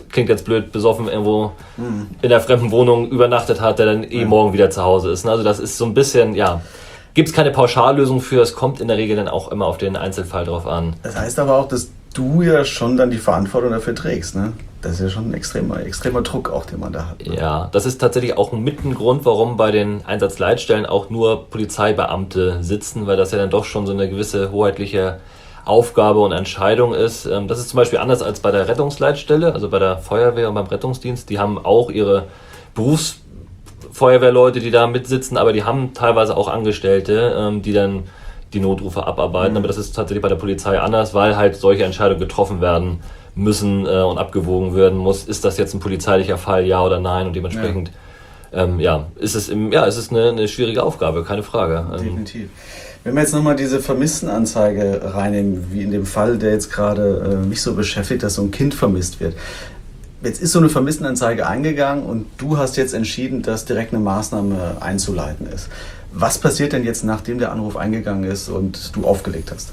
klingt jetzt blöd, besoffen irgendwo mhm. in der fremden Wohnung übernachtet hat, der dann eh ja. morgen wieder zu Hause ist. Also das ist so ein bisschen, ja, gibt es keine Pauschallösung für, es kommt in der Regel dann auch immer auf den Einzelfall drauf an. Das heißt aber auch, dass du ja schon dann die Verantwortung dafür trägst, ne? Das ist ja schon ein extremer, extremer Druck auch, den man da hat. Ne? Ja, das ist tatsächlich auch mit ein Grund, warum bei den Einsatzleitstellen auch nur Polizeibeamte sitzen, weil das ja dann doch schon so eine gewisse hoheitliche Aufgabe und Entscheidung ist. Das ist zum Beispiel anders als bei der Rettungsleitstelle, also bei der Feuerwehr und beim Rettungsdienst. Die haben auch ihre Berufsfeuerwehrleute, die da mitsitzen, aber die haben teilweise auch Angestellte, die dann die Notrufe abarbeiten. Mhm. Aber das ist tatsächlich bei der Polizei anders, weil halt solche Entscheidungen getroffen werden müssen äh, und abgewogen werden muss. Ist das jetzt ein polizeilicher Fall, ja oder nein? Und dementsprechend ja, ähm, ja ist es im, ja, es ist eine, eine schwierige Aufgabe, keine Frage. Definitiv. Wenn wir jetzt nochmal diese Vermisstenanzeige reinnehmen, wie in dem Fall, der jetzt gerade äh, mich so beschäftigt, dass so ein Kind vermisst wird. Jetzt ist so eine Vermisstenanzeige eingegangen und du hast jetzt entschieden, dass direkt eine Maßnahme einzuleiten ist. Was passiert denn jetzt, nachdem der Anruf eingegangen ist und du aufgelegt hast?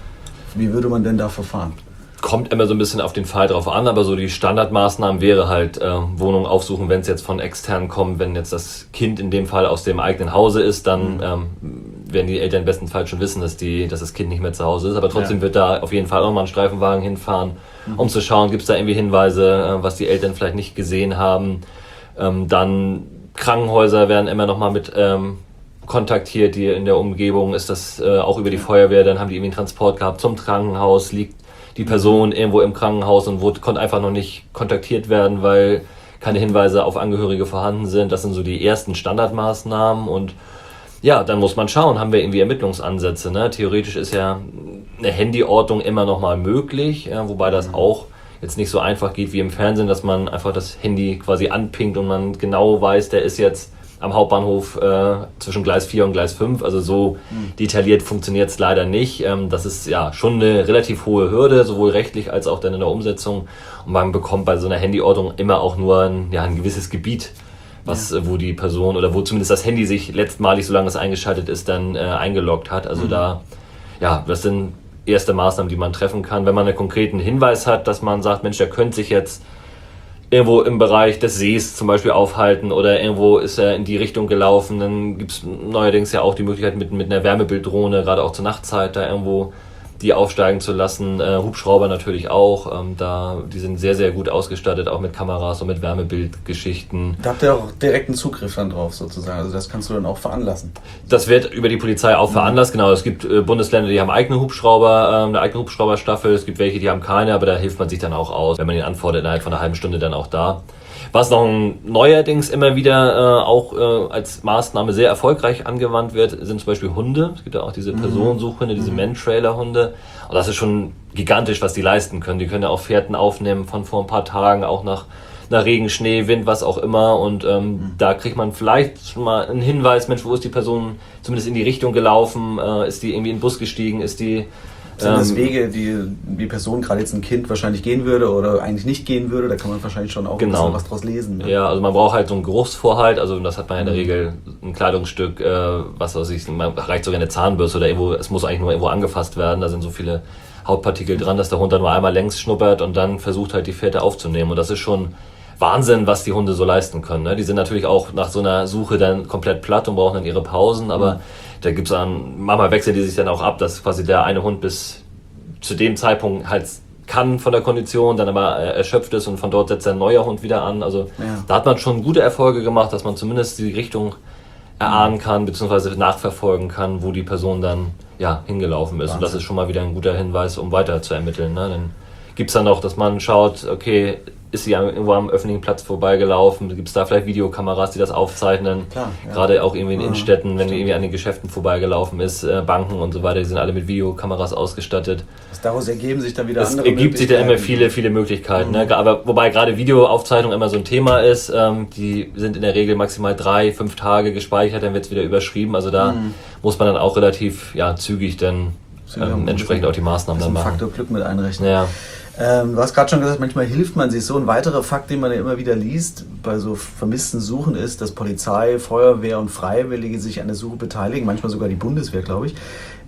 Wie würde man denn da verfahren? Kommt immer so ein bisschen auf den Fall drauf an, aber so die Standardmaßnahmen wäre halt äh, Wohnung aufsuchen, wenn es jetzt von extern kommt, wenn jetzt das Kind in dem Fall aus dem eigenen Hause ist, dann mhm. ähm, werden die Eltern bestenfalls schon wissen, dass, die, dass das Kind nicht mehr zu Hause ist, aber trotzdem ja. wird da auf jeden Fall auch mal ein Streifenwagen hinfahren, mhm. um zu schauen, gibt es da irgendwie Hinweise, äh, was die Eltern vielleicht nicht gesehen haben. Ähm, dann Krankenhäuser werden immer noch mal mit ähm, kontaktiert, die in der Umgebung ist das äh, auch über die Feuerwehr, dann haben die irgendwie einen Transport gehabt zum Krankenhaus, liegt die Person irgendwo im Krankenhaus und wurde, konnte einfach noch nicht kontaktiert werden, weil keine Hinweise auf Angehörige vorhanden sind. Das sind so die ersten Standardmaßnahmen und ja, dann muss man schauen, haben wir irgendwie Ermittlungsansätze. Ne? Theoretisch ist ja eine Handyortung immer noch mal möglich, ja, wobei das auch jetzt nicht so einfach geht wie im Fernsehen, dass man einfach das Handy quasi anpingt und man genau weiß, der ist jetzt am Hauptbahnhof äh, zwischen Gleis vier und Gleis fünf. Also so mhm. detailliert funktioniert es leider nicht. Ähm, das ist ja schon eine relativ hohe Hürde, sowohl rechtlich als auch dann in der Umsetzung. Und man bekommt bei so einer Handyortung immer auch nur ein, ja, ein gewisses Gebiet, was, ja. wo die Person oder wo zumindest das Handy sich letztmalig, solange es eingeschaltet ist, dann äh, eingeloggt hat. Also mhm. da, ja, das sind erste Maßnahmen, die man treffen kann. Wenn man einen konkreten Hinweis hat, dass man sagt, Mensch, der könnte sich jetzt irgendwo im Bereich des Sees zum Beispiel aufhalten oder irgendwo ist er in die Richtung gelaufen, dann gibt es neuerdings ja auch die Möglichkeit mit, mit einer Wärmebilddrohne, gerade auch zur Nachtzeit, da irgendwo die aufsteigen zu lassen. Äh, Hubschrauber natürlich auch, ähm, da, die sind sehr, sehr gut ausgestattet, auch mit Kameras und mit Wärmebildgeschichten. Da habt ihr auch direkten Zugriff dann drauf sozusagen, also das kannst du dann auch veranlassen. Das wird über die Polizei auch mhm. veranlasst, genau. Es gibt äh, Bundesländer, die haben eigene Hubschrauber, äh, eine eigene Hubschrauberstaffel, es gibt welche, die haben keine, aber da hilft man sich dann auch aus, wenn man ihn anfordert, innerhalb von einer halben Stunde dann auch da. Was noch neuerdings immer wieder äh, auch äh, als Maßnahme sehr erfolgreich angewandt wird, sind zum Beispiel Hunde. Es gibt ja auch diese Personensuchhunde, diese Man-Trailer-Hunde. Und das ist schon gigantisch, was die leisten können. Die können ja auch Fährten aufnehmen von vor ein paar Tagen, auch nach, nach Regen, Schnee, Wind, was auch immer. Und ähm, mhm. da kriegt man vielleicht schon mal einen Hinweis, Mensch, wo ist die Person zumindest in die Richtung gelaufen? Äh, ist die irgendwie in den Bus gestiegen? Ist die... Sind das Wege, die die Person, gerade jetzt ein Kind, wahrscheinlich gehen würde oder eigentlich nicht gehen würde? Da kann man wahrscheinlich schon auch genau. ein bisschen was draus lesen. Ne? Ja, also man braucht halt so einen Geruchsvorhalt. Also das hat man in der Regel ein Kleidungsstück, äh, was weiß ich, man reicht sogar eine Zahnbürste oder irgendwo, es muss eigentlich nur irgendwo angefasst werden. Da sind so viele Hautpartikel dran, dass der Hund dann nur einmal längs schnuppert und dann versucht halt die Fährte aufzunehmen. Und das ist schon Wahnsinn, was die Hunde so leisten können. Ne? Die sind natürlich auch nach so einer Suche dann komplett platt und brauchen dann ihre Pausen, aber mhm. da gibt's dann, manchmal wechseln die sich dann auch ab, dass quasi der eine Hund bis zu dem Zeitpunkt halt kann von der Kondition, dann aber erschöpft ist und von dort setzt ein neuer Hund wieder an. Also ja. da hat man schon gute Erfolge gemacht, dass man zumindest die Richtung erahnen kann, beziehungsweise nachverfolgen kann, wo die Person dann ja hingelaufen ist. Wahnsinn. Und das ist schon mal wieder ein guter Hinweis, um weiter zu ermitteln. Ne? Dann gibt's dann auch, dass man schaut, okay, ist sie irgendwo am öffentlichen Platz vorbeigelaufen? Gibt es da vielleicht Videokameras, die das aufzeichnen? Klar, ja. Gerade auch irgendwie in Innenstädten, wenn die irgendwie an den Geschäften vorbeigelaufen ist, äh, Banken und so weiter, die sind alle mit Videokameras ausgestattet. Das daraus ergeben sich dann wieder es andere ergibt sich dann immer viele, viele Möglichkeiten. Mhm. Ne? Aber wobei gerade Videoaufzeichnung immer so ein Thema ist, ähm, die sind in der Regel maximal drei, fünf Tage gespeichert, dann wird es wieder überschrieben. Also da mhm. muss man dann auch relativ ja, zügig dann ähm, entsprechend auch die Maßnahmen dann machen. Faktor Glück mit einrechnen. Ja. Ähm, du hast gerade schon gesagt, manchmal hilft man sich so. Ein weiterer Fakt, den man ja immer wieder liest bei so vermissten Suchen ist, dass Polizei, Feuerwehr und Freiwillige sich an der Suche beteiligen, manchmal sogar die Bundeswehr, glaube ich.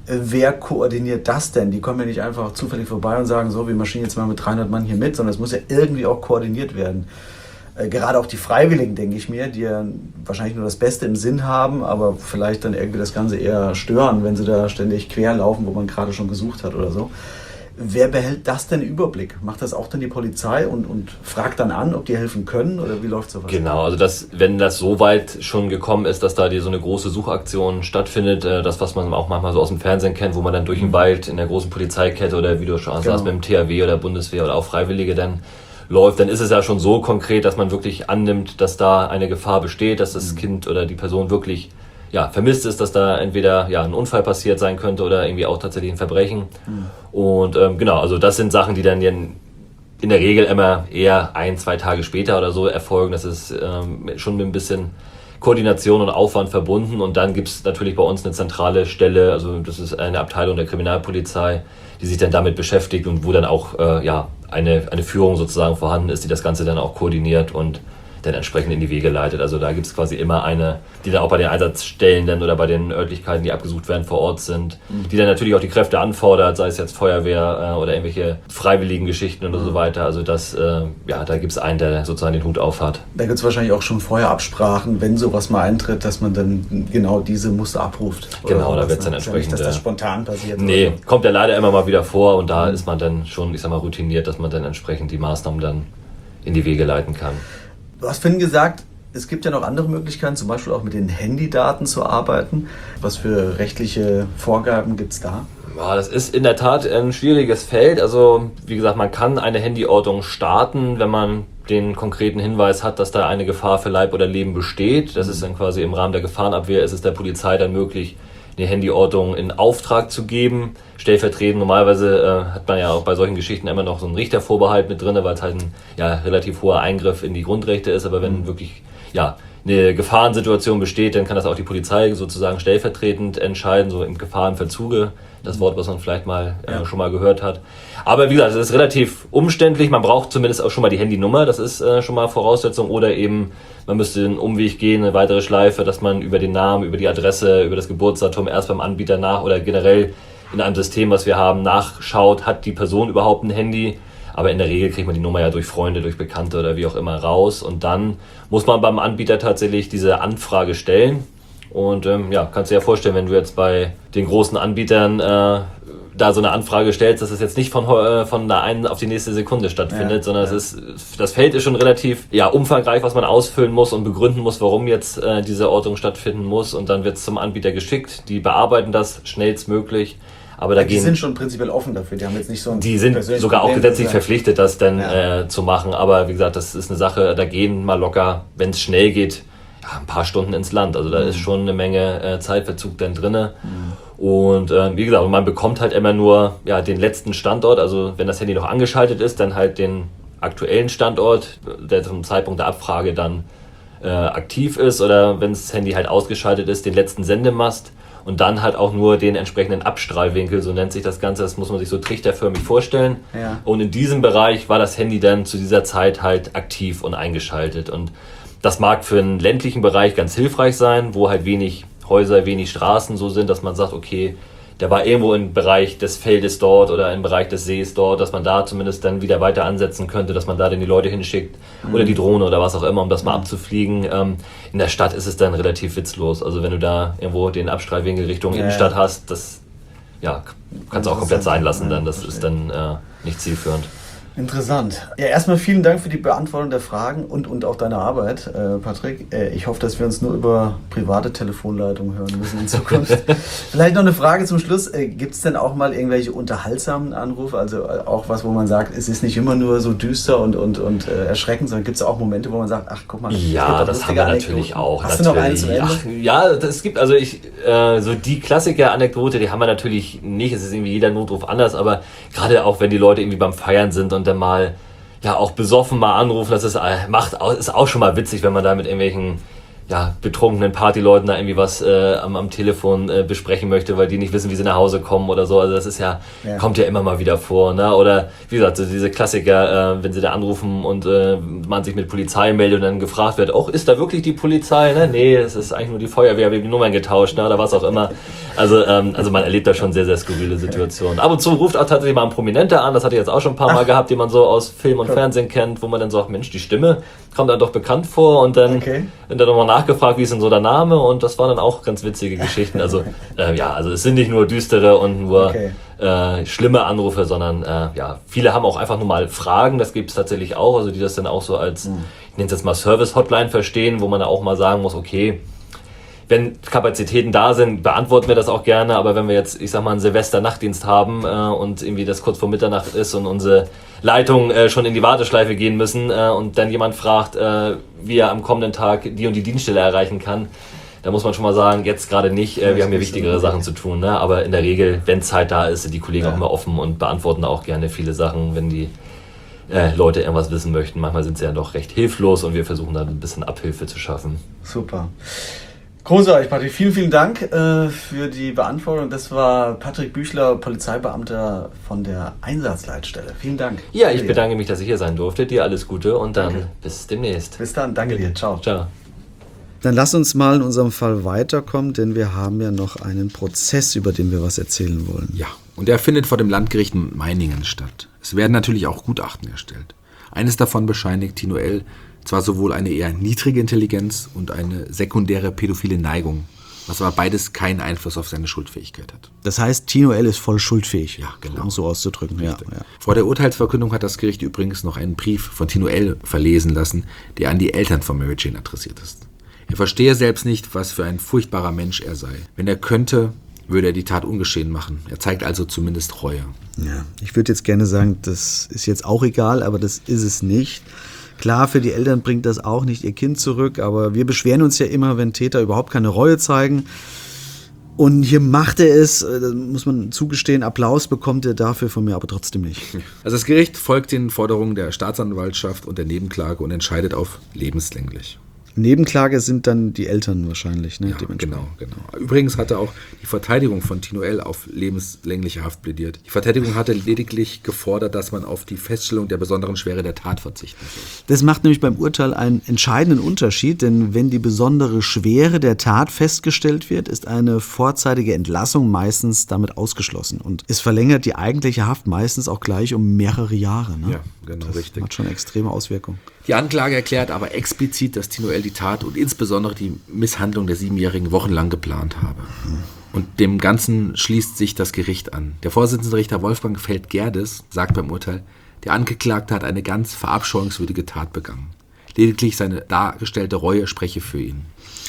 Wer koordiniert das denn? Die kommen ja nicht einfach zufällig vorbei und sagen, so, wir marschieren jetzt mal mit dreihundert Mann hier mit, sondern es muss ja irgendwie auch koordiniert werden. Äh, gerade auch die Freiwilligen, denke ich mir, die ja wahrscheinlich nur das Beste im Sinn haben, aber vielleicht dann irgendwie das Ganze eher stören, wenn sie da ständig quer laufen, wo man gerade schon gesucht hat oder so. Wer behält das denn Überblick? Macht das auch dann die Polizei und, und fragt dann an, ob die helfen können oder wie läuft sowas? Genau, also das, wenn das so weit schon gekommen ist, dass da die, so eine große Suchaktion stattfindet, äh, das, was man auch manchmal so aus dem Fernsehen kennt, wo man dann durch den Wald in der großen Polizeikette oder wie du schon genau. sagst, mit dem T H W oder Bundeswehr oder auch Freiwillige dann läuft, dann ist es ja schon so konkret, dass man wirklich annimmt, dass da eine Gefahr besteht, dass das mhm. Kind oder die Person wirklich ja, vermisst ist, dass da entweder ja, ein Unfall passiert sein könnte oder irgendwie auch tatsächlich ein Verbrechen. Mhm. Und ähm, genau, also das sind Sachen, die dann in der Regel immer eher ein, zwei Tage später oder so erfolgen. Das ist ähm, schon mit ein bisschen Koordination und Aufwand verbunden. Und dann gibt es natürlich bei uns eine zentrale Stelle, also das ist eine Abteilung der Kriminalpolizei, die sich dann damit beschäftigt und wo dann auch äh, ja, eine, eine Führung sozusagen vorhanden ist, die das Ganze dann auch koordiniert und dann entsprechend in die Wege leitet. Also da gibt es quasi immer eine, die dann auch bei den Einsatzstellen dann oder bei den Örtlichkeiten, die abgesucht werden, vor Ort sind, mhm. die dann natürlich auch die Kräfte anfordert, sei es jetzt Feuerwehr äh, oder irgendwelche freiwilligen Geschichten oder mhm. so weiter. Also das, äh, ja, da gibt es einen, der sozusagen den Hut auf hat. Da gibt es wahrscheinlich auch schon vorher Absprachen, wenn sowas mal eintritt, dass man dann genau diese Muster abruft. Genau, da wird es dann entsprechend... Nicht, dass das spontan passiert. Nee, oder? Kommt ja leider immer mal wieder vor und da mhm. ist man dann schon, ich sag mal, routiniert, dass man dann entsprechend die Maßnahmen dann in die Wege leiten kann. Du hast vorhin gesagt, es gibt ja noch andere Möglichkeiten, zum Beispiel auch mit den Handydaten zu arbeiten. Was für rechtliche Vorgaben gibt es da? Ja, das ist in der Tat ein schwieriges Feld. Also wie gesagt, man kann eine Handyortung starten, wenn man den konkreten Hinweis hat, dass da eine Gefahr für Leib oder Leben besteht. Das ist dann quasi im Rahmen der Gefahrenabwehr, ist es der Polizei dann möglich, eine Handyortung in Auftrag zu geben. Stellvertretend, normalerweise äh, hat man ja auch bei solchen Geschichten immer noch so einen Richtervorbehalt mit drin, weil es halt ein ja, relativ hoher Eingriff in die Grundrechte ist. Aber wenn wirklich ja, eine Gefahrensituation besteht, dann kann das auch die Polizei sozusagen stellvertretend entscheiden, so im Gefahrenverzuge. Das Wort, was man vielleicht mal äh, ja. schon mal gehört hat. Aber wie gesagt, es ist relativ umständlich. Man braucht zumindest auch schon mal die Handynummer. Das ist äh, schon mal Voraussetzung. Oder eben, man müsste einen Umweg gehen, eine weitere Schleife, dass man über den Namen, über die Adresse, über das Geburtsdatum erst beim Anbieter nach oder generell in einem System, was wir haben, nachschaut, hat die Person überhaupt ein Handy. Aber in der Regel kriegt man die Nummer ja durch Freunde, durch Bekannte oder wie auch immer raus. Und dann muss man beim Anbieter tatsächlich diese Anfrage stellen. Und ähm, ja, kannst du dir ja vorstellen, wenn du jetzt bei den großen Anbietern äh, da so eine Anfrage stellst, dass es jetzt nicht von, äh, von der einen auf die nächste Sekunde stattfindet, ja, sondern ja. es ist, das Feld ist schon relativ ja, umfangreich, was man ausfüllen muss und begründen muss, warum jetzt äh, diese Ortung stattfinden muss. Und dann wird es zum Anbieter geschickt. Die bearbeiten das schnellstmöglich. Aber da ja, die gehen, sind schon prinzipiell offen dafür, die haben jetzt nicht so ein Die sind sogar auch gesetzlich verpflichtet, das dann ja. äh, zu machen. Aber wie gesagt, das ist eine Sache, da gehen mal locker, wenn es schnell geht, ja, ein paar Stunden ins Land. Also da mhm. ist schon eine Menge äh, Zeitverzug dann drin. Mhm. Und äh, wie gesagt, man bekommt halt immer nur ja, den letzten Standort. Also wenn das Handy noch angeschaltet ist, dann halt den aktuellen Standort, der zum Zeitpunkt der Abfrage dann äh, aktiv ist. Oder wenn das Handy halt ausgeschaltet ist, den letzten Sendemast. Und dann halt auch nur den entsprechenden Abstrahlwinkel, so nennt sich das Ganze, das muss man sich so trichterförmig vorstellen. Ja. Und in diesem Bereich war das Handy dann zu dieser Zeit halt aktiv und eingeschaltet. Und das mag für einen ländlichen Bereich ganz hilfreich sein, wo halt wenig Häuser, wenig Straßen so sind, dass man sagt, okay, der war irgendwo im Bereich des Feldes dort oder im Bereich des Sees dort, dass man da zumindest dann wieder weiter ansetzen könnte, dass man da dann die Leute hinschickt mhm. oder die Drohne oder was auch immer, um das mal mhm. abzufliegen. Ähm, in der Stadt ist es dann relativ witzlos. Also wenn du da irgendwo den Abstrahlwinkel Richtung ja, Innenstadt ja. hast, das ja, kannst du auch komplett sein lassen, dann das ist dann äh, nicht zielführend. Interessant. Ja, erstmal vielen Dank für die Beantwortung der Fragen und, und auch deine Arbeit, äh, Patrick. Äh, ich hoffe, dass wir uns nur über private Telefonleitungen hören müssen in Zukunft. Vielleicht noch eine Frage zum Schluss. Äh, gibt es denn auch mal irgendwelche unterhaltsamen Anrufe? Also äh, auch was, wo man sagt, es ist nicht immer nur so düster und, und, und äh, erschreckend, sondern gibt es auch Momente, wo man sagt, ach guck mal. Ja, das haben wir natürlich auch. Hast natürlich. du noch eins zum Ende? Ach, ja, das gibt, also ich, äh, so die Klassiker-Anekdote, die haben wir natürlich nicht. Es ist irgendwie jeder Notruf anders, aber gerade auch, wenn die Leute irgendwie beim Feiern sind und dann mal ja auch besoffen mal anrufen, das ist, macht, ist auch schon mal witzig, wenn man da mit irgendwelchen ja, betrunkenen Partyleuten da irgendwie was äh, am, am Telefon äh, besprechen möchte, weil die nicht wissen, wie sie nach Hause kommen oder so. Also das ist ja, ja. kommt ja immer mal wieder vor. Ne? Oder wie gesagt, so diese Klassiker, äh, wenn sie da anrufen und äh, man sich mit Polizei meldet und dann gefragt wird, oh, ist da wirklich die Polizei? Ne? Nee, es ist eigentlich nur die Feuerwehr, wir haben die Nummern getauscht, ne? Oder was auch immer. Also, ähm, also man erlebt da schon sehr, sehr skurrile Situationen. Ab und zu ruft auch tatsächlich mal ein Prominenter an, das hatte ich jetzt auch schon ein paar Mal Ach. gehabt, die man so aus Film und Fernsehen kennt, wo man dann sagt, Mensch, die Stimme kommt dann doch bekannt vor und dann, okay. und dann nochmal nachgefragt, wie ist denn so der Name, und das waren dann auch ganz witzige Geschichten. Also äh, ja, also es sind nicht nur düstere und nur okay. äh, schlimme Anrufe, sondern äh, ja, viele haben auch einfach nur mal Fragen, das gibt es tatsächlich auch, also die das dann auch so als, mhm. ich nenne es jetzt mal Service-Hotline verstehen, wo man dann auch mal sagen muss, okay, wenn Kapazitäten da sind, beantworten wir das auch gerne, aber wenn wir jetzt, ich sag mal, einen Silvester-Nachtdienst haben äh, und irgendwie das kurz vor Mitternacht ist und unsere Leitung äh, schon in die Warteschleife gehen müssen äh, und dann jemand fragt, äh, wie er am kommenden Tag die und die Dienststelle erreichen kann, da muss man schon mal sagen, jetzt gerade nicht, äh, wir haben hier wichtigere Sachen zu tun, ne? Aber in der Regel, wenn Zeit da ist, sind die Kollegen ja. auch immer offen und beantworten auch gerne viele Sachen, wenn die äh, Leute irgendwas wissen möchten. Manchmal sind sie ja doch recht hilflos und wir versuchen dann ein bisschen Abhilfe zu schaffen. Super. Großartig, Patrick. Vielen, vielen Dank äh, für die Beantwortung. Das war Patrick Büchler, Polizeibeamter von der Einsatzleitstelle. Vielen Dank. Ja, ich bedanke mich, dass ich hier sein durfte. Dir alles Gute und dann danke. Bis demnächst. Bis dann. Danke dir. Ciao. Ciao. Dann lass uns mal in unserem Fall weiterkommen, denn wir haben ja noch einen Prozess, über den wir was erzählen wollen. Ja, und der findet vor dem Landgericht Meiningen statt. Es werden natürlich auch Gutachten erstellt. Eines davon bescheinigt Tino L. zwar sowohl eine eher niedrige Intelligenz und eine sekundäre pädophile Neigung, was aber beides keinen Einfluss auf seine Schuldfähigkeit hat. Das heißt, Tino L. ist voll schuldfähig, ja, genau. um so auszudrücken. Ja, ja. Vor der Urteilsverkündung hat das Gericht übrigens noch einen Brief von Tino L. verlesen lassen, der an die Eltern von Mary Jane adressiert ist. Er verstehe selbst nicht, was für ein furchtbarer Mensch er sei. Wenn er könnte, würde er die Tat ungeschehen machen. Er zeigt also zumindest Reue. Ja, ich würde jetzt gerne sagen, das ist jetzt auch egal, aber das ist es nicht. Klar, für die Eltern bringt das auch nicht ihr Kind zurück, aber wir beschweren uns ja immer, wenn Täter überhaupt keine Reue zeigen. Und hier macht er es, das muss man zugestehen, Applaus bekommt er dafür von mir aber trotzdem nicht. Also das Gericht folgt den Forderungen der Staatsanwaltschaft und der Nebenklage und entscheidet auf lebenslänglich. Nebenklage sind dann die Eltern wahrscheinlich, ne? Ja, genau, genau. Übrigens hatte auch die Verteidigung von Tino L. auf lebenslängliche Haft plädiert. Die Verteidigung hatte lediglich gefordert, dass man auf die Feststellung der besonderen Schwere der Tat verzichten soll. Das macht nämlich beim Urteil einen entscheidenden Unterschied, denn wenn die besondere Schwere der Tat festgestellt wird, ist eine vorzeitige Entlassung meistens damit ausgeschlossen. Und es verlängert die eigentliche Haft meistens auch gleich um mehrere Jahre. Ne? Ja, genau, das richtig. Hat schon extreme Auswirkungen. Die Anklage erklärt aber explizit, dass Tino L. die Tat und insbesondere die Misshandlung der Siebenjährigen wochenlang geplant habe. Und dem Ganzen schließt sich das Gericht an. Der Vorsitzende Richter Wolfgang Feld-Gerdes sagt beim Urteil, der Angeklagte hat eine ganz verabscheuungswürdige Tat begangen. Lediglich seine dargestellte Reue spreche für ihn.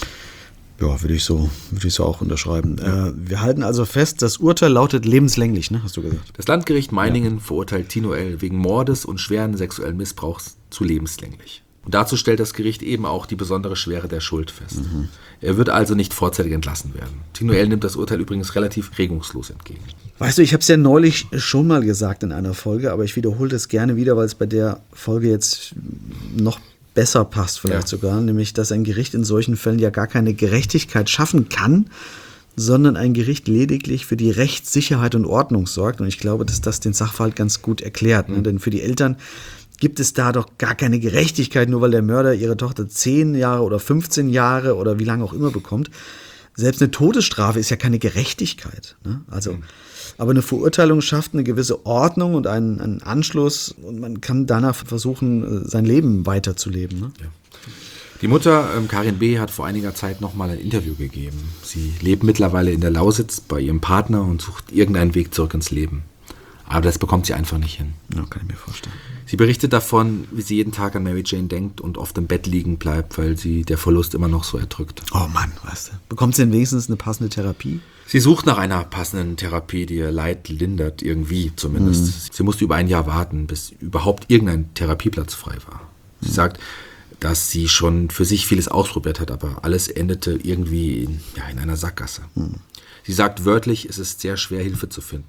Ja, würde ich so, würde ich so auch unterschreiben. Ja. Äh, wir halten also fest, das Urteil lautet lebenslänglich, ne, hast du gesagt? Das Landgericht Meiningen ja. verurteilt Tino L. wegen Mordes und schweren sexuellen Missbrauchs zu lebenslänglich. Und dazu stellt das Gericht eben auch die besondere Schwere der Schuld fest. Mhm. Er wird also nicht vorzeitig entlassen werden. Tino L. nimmt das Urteil übrigens relativ regungslos entgegen. Weißt du, ich habe es ja neulich schon mal gesagt in einer Folge, aber ich wiederhole das gerne wieder, weil es bei der Folge jetzt noch besser passt vielleicht ja. sogar, nämlich, dass ein Gericht in solchen Fällen ja gar keine Gerechtigkeit schaffen kann, sondern ein Gericht lediglich für die Rechtssicherheit und Ordnung sorgt. Und ich glaube, dass das den Sachverhalt ganz gut erklärt. Mhm. Ne? Denn für die Eltern gibt es da doch gar keine Gerechtigkeit, nur weil der Mörder ihre Tochter zehn Jahre oder fünfzehn Jahre oder wie lange auch immer bekommt. Selbst eine Todesstrafe ist ja keine Gerechtigkeit. Ne? Also, mhm. aber eine Verurteilung schafft eine gewisse Ordnung und einen, einen Anschluss und man kann danach versuchen, sein Leben weiterzuleben. Ne? Ja. Die Mutter, ähm, Karin B., hat vor einiger Zeit nochmal ein Interview gegeben. Sie lebt mittlerweile in der Lausitz bei ihrem Partner und sucht irgendeinen Weg zurück ins Leben. Aber das bekommt sie einfach nicht hin. Ja, kann ich mir vorstellen. Sie berichtet davon, wie sie jeden Tag an Mary Jane denkt und oft im Bett liegen bleibt, weil sie der Verlust immer noch so erdrückt. Oh Mann, weißt du. Bekommt sie denn wenigstens eine passende Therapie? Sie sucht nach einer passenden Therapie, die ihr Leid lindert, irgendwie zumindest. Mhm. Sie musste über ein Jahr warten, bis überhaupt irgendein Therapieplatz frei war. Sie mhm. sagt, dass sie schon für sich vieles ausprobiert hat, aber alles endete irgendwie in, ja, in einer Sackgasse. Mhm. Sie sagt wörtlich, es ist sehr schwer, Hilfe zu finden.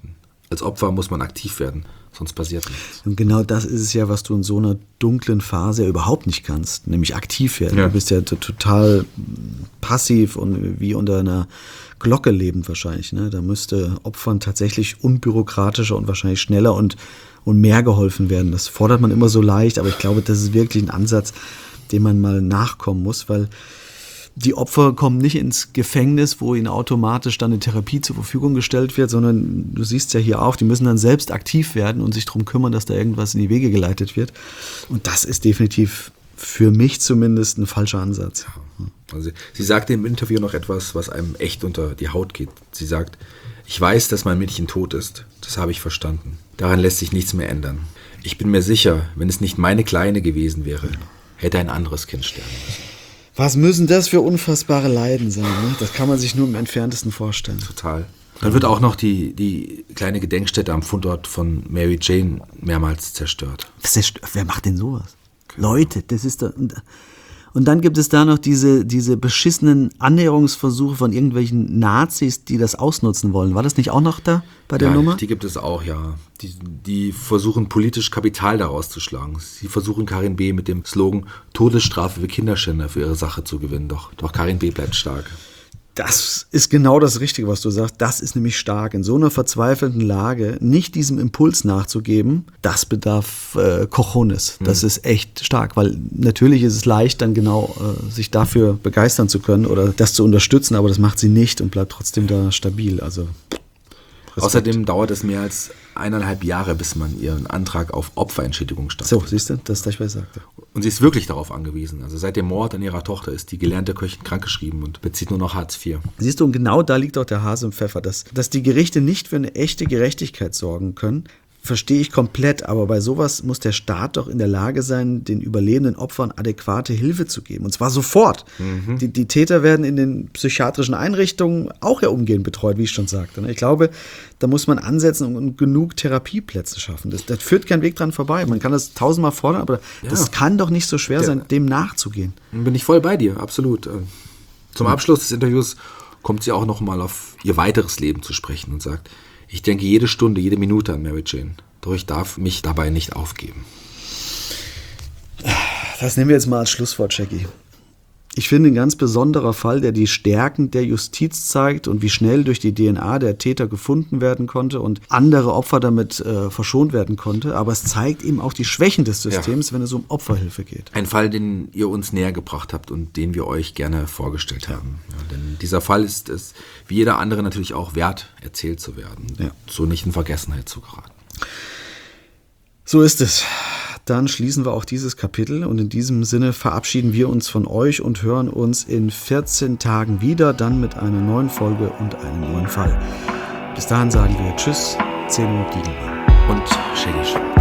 Als Opfer muss man aktiv werden, sonst passiert nichts. Und genau das ist es ja, was du in so einer dunklen Phase ja überhaupt nicht kannst, nämlich aktiv werden. Ja. Du bist ja t- total passiv und wie unter einer Glocke lebend wahrscheinlich. Ne? Da müsste Opfern tatsächlich unbürokratischer und wahrscheinlich schneller und, und mehr geholfen werden. Das fordert man immer so leicht, aber ich glaube, das ist wirklich ein Ansatz, dem man mal nachkommen muss, weil die Opfer kommen nicht ins Gefängnis, wo ihnen automatisch dann eine Therapie zur Verfügung gestellt wird, sondern du siehst ja hier auch, die müssen dann selbst aktiv werden und sich darum kümmern, dass da irgendwas in die Wege geleitet wird. Und das ist definitiv für mich zumindest ein falscher Ansatz. Ja. Also sie sagte im Interview noch etwas, was einem echt unter die Haut geht. Sie sagt, ich weiß, dass mein Mädchen tot ist. Das habe ich verstanden. Daran lässt sich nichts mehr ändern. Ich bin mir sicher, wenn es nicht meine Kleine gewesen wäre, hätte ein anderes Kind sterben müssen. Was müssen das für unfassbare Leiden sein? Ne? Das kann man sich nur im Entferntesten vorstellen. Total. Dann wird auch noch die, die kleine Gedenkstätte am Fundort von Mary Jane mehrmals zerstört. zerstört. Wer macht denn sowas? Genau. Leute, das ist doch... Und, und dann gibt es da noch diese, diese beschissenen Annäherungsversuche von irgendwelchen Nazis, die das ausnutzen wollen. War das nicht auch noch da bei der ja, Nummer? Die gibt es auch, ja. Die, die versuchen politisch Kapital daraus zu schlagen. Sie versuchen Karin B. mit dem Slogan Todesstrafe für Kinderschänder für ihre Sache zu gewinnen. Doch, doch Karin B. bleibt stark. Das ist genau das Richtige, was du sagst. Das ist nämlich stark. In so einer verzweifelten Lage nicht diesem Impuls nachzugeben, das bedarf äh, Cojones. Das mhm. ist echt stark, weil natürlich ist es leicht, dann genau äh, sich dafür begeistern zu können oder das zu unterstützen, aber das macht sie nicht und bleibt trotzdem da stabil. Also Respekt. Außerdem dauert es mehr als eineinhalb Jahre, bis man ihren Antrag auf Opferentschädigung stellt. So, siehst du, das ist das, was ich sagte. Und sie ist wirklich darauf angewiesen. Also seit dem Mord an ihrer Tochter ist die gelernte Köchin krankgeschrieben und bezieht nur noch Hartz vier. Siehst du, und genau da liegt auch der Hase im Pfeffer, dass, dass die Gerichte nicht für eine echte Gerechtigkeit sorgen können. Verstehe ich komplett, aber bei sowas muss der Staat doch in der Lage sein, den überlebenden Opfern adäquate Hilfe zu geben. Und zwar sofort. Mhm. Die, die Täter werden in den psychiatrischen Einrichtungen auch ja umgehend betreut, wie ich schon sagte. Ich glaube, da muss man ansetzen und genug Therapieplätze schaffen. Das, das führt kein Weg dran vorbei. Man kann das tausendmal fordern, aber ja. das kann doch nicht so schwer sein, dem nachzugehen. Bin ich voll bei dir, absolut. Zum Abschluss des Interviews kommt sie auch noch mal auf ihr weiteres Leben zu sprechen und sagt, ich denke jede Stunde, jede Minute an Mary Jane. Doch ich darf mich dabei nicht aufgeben. Das nehmen wir jetzt mal als Schlusswort, Jackie. Ich finde, ein ganz besonderer Fall, der die Stärken der Justiz zeigt und wie schnell durch die D N A der Täter gefunden werden konnte und andere Opfer damit äh, verschont werden konnte. Aber es zeigt eben auch die Schwächen des Systems, ja. wenn es um Opferhilfe geht. Ein Fall, den ihr uns näher gebracht habt und den wir euch gerne vorgestellt haben. Ja, denn dieser Fall ist es, wie jeder andere, natürlich auch wert, erzählt zu werden. Ja. So nicht in Vergessenheit zu geraten. So ist es. Dann schließen wir auch dieses Kapitel und in diesem Sinne verabschieden wir uns von euch und hören uns in vierzehn Tagen wieder, dann mit einer neuen Folge und einem neuen Fall. Bis dahin sagen wir Tschüss, Zeno Diegelmann und Shaggy Schwarz.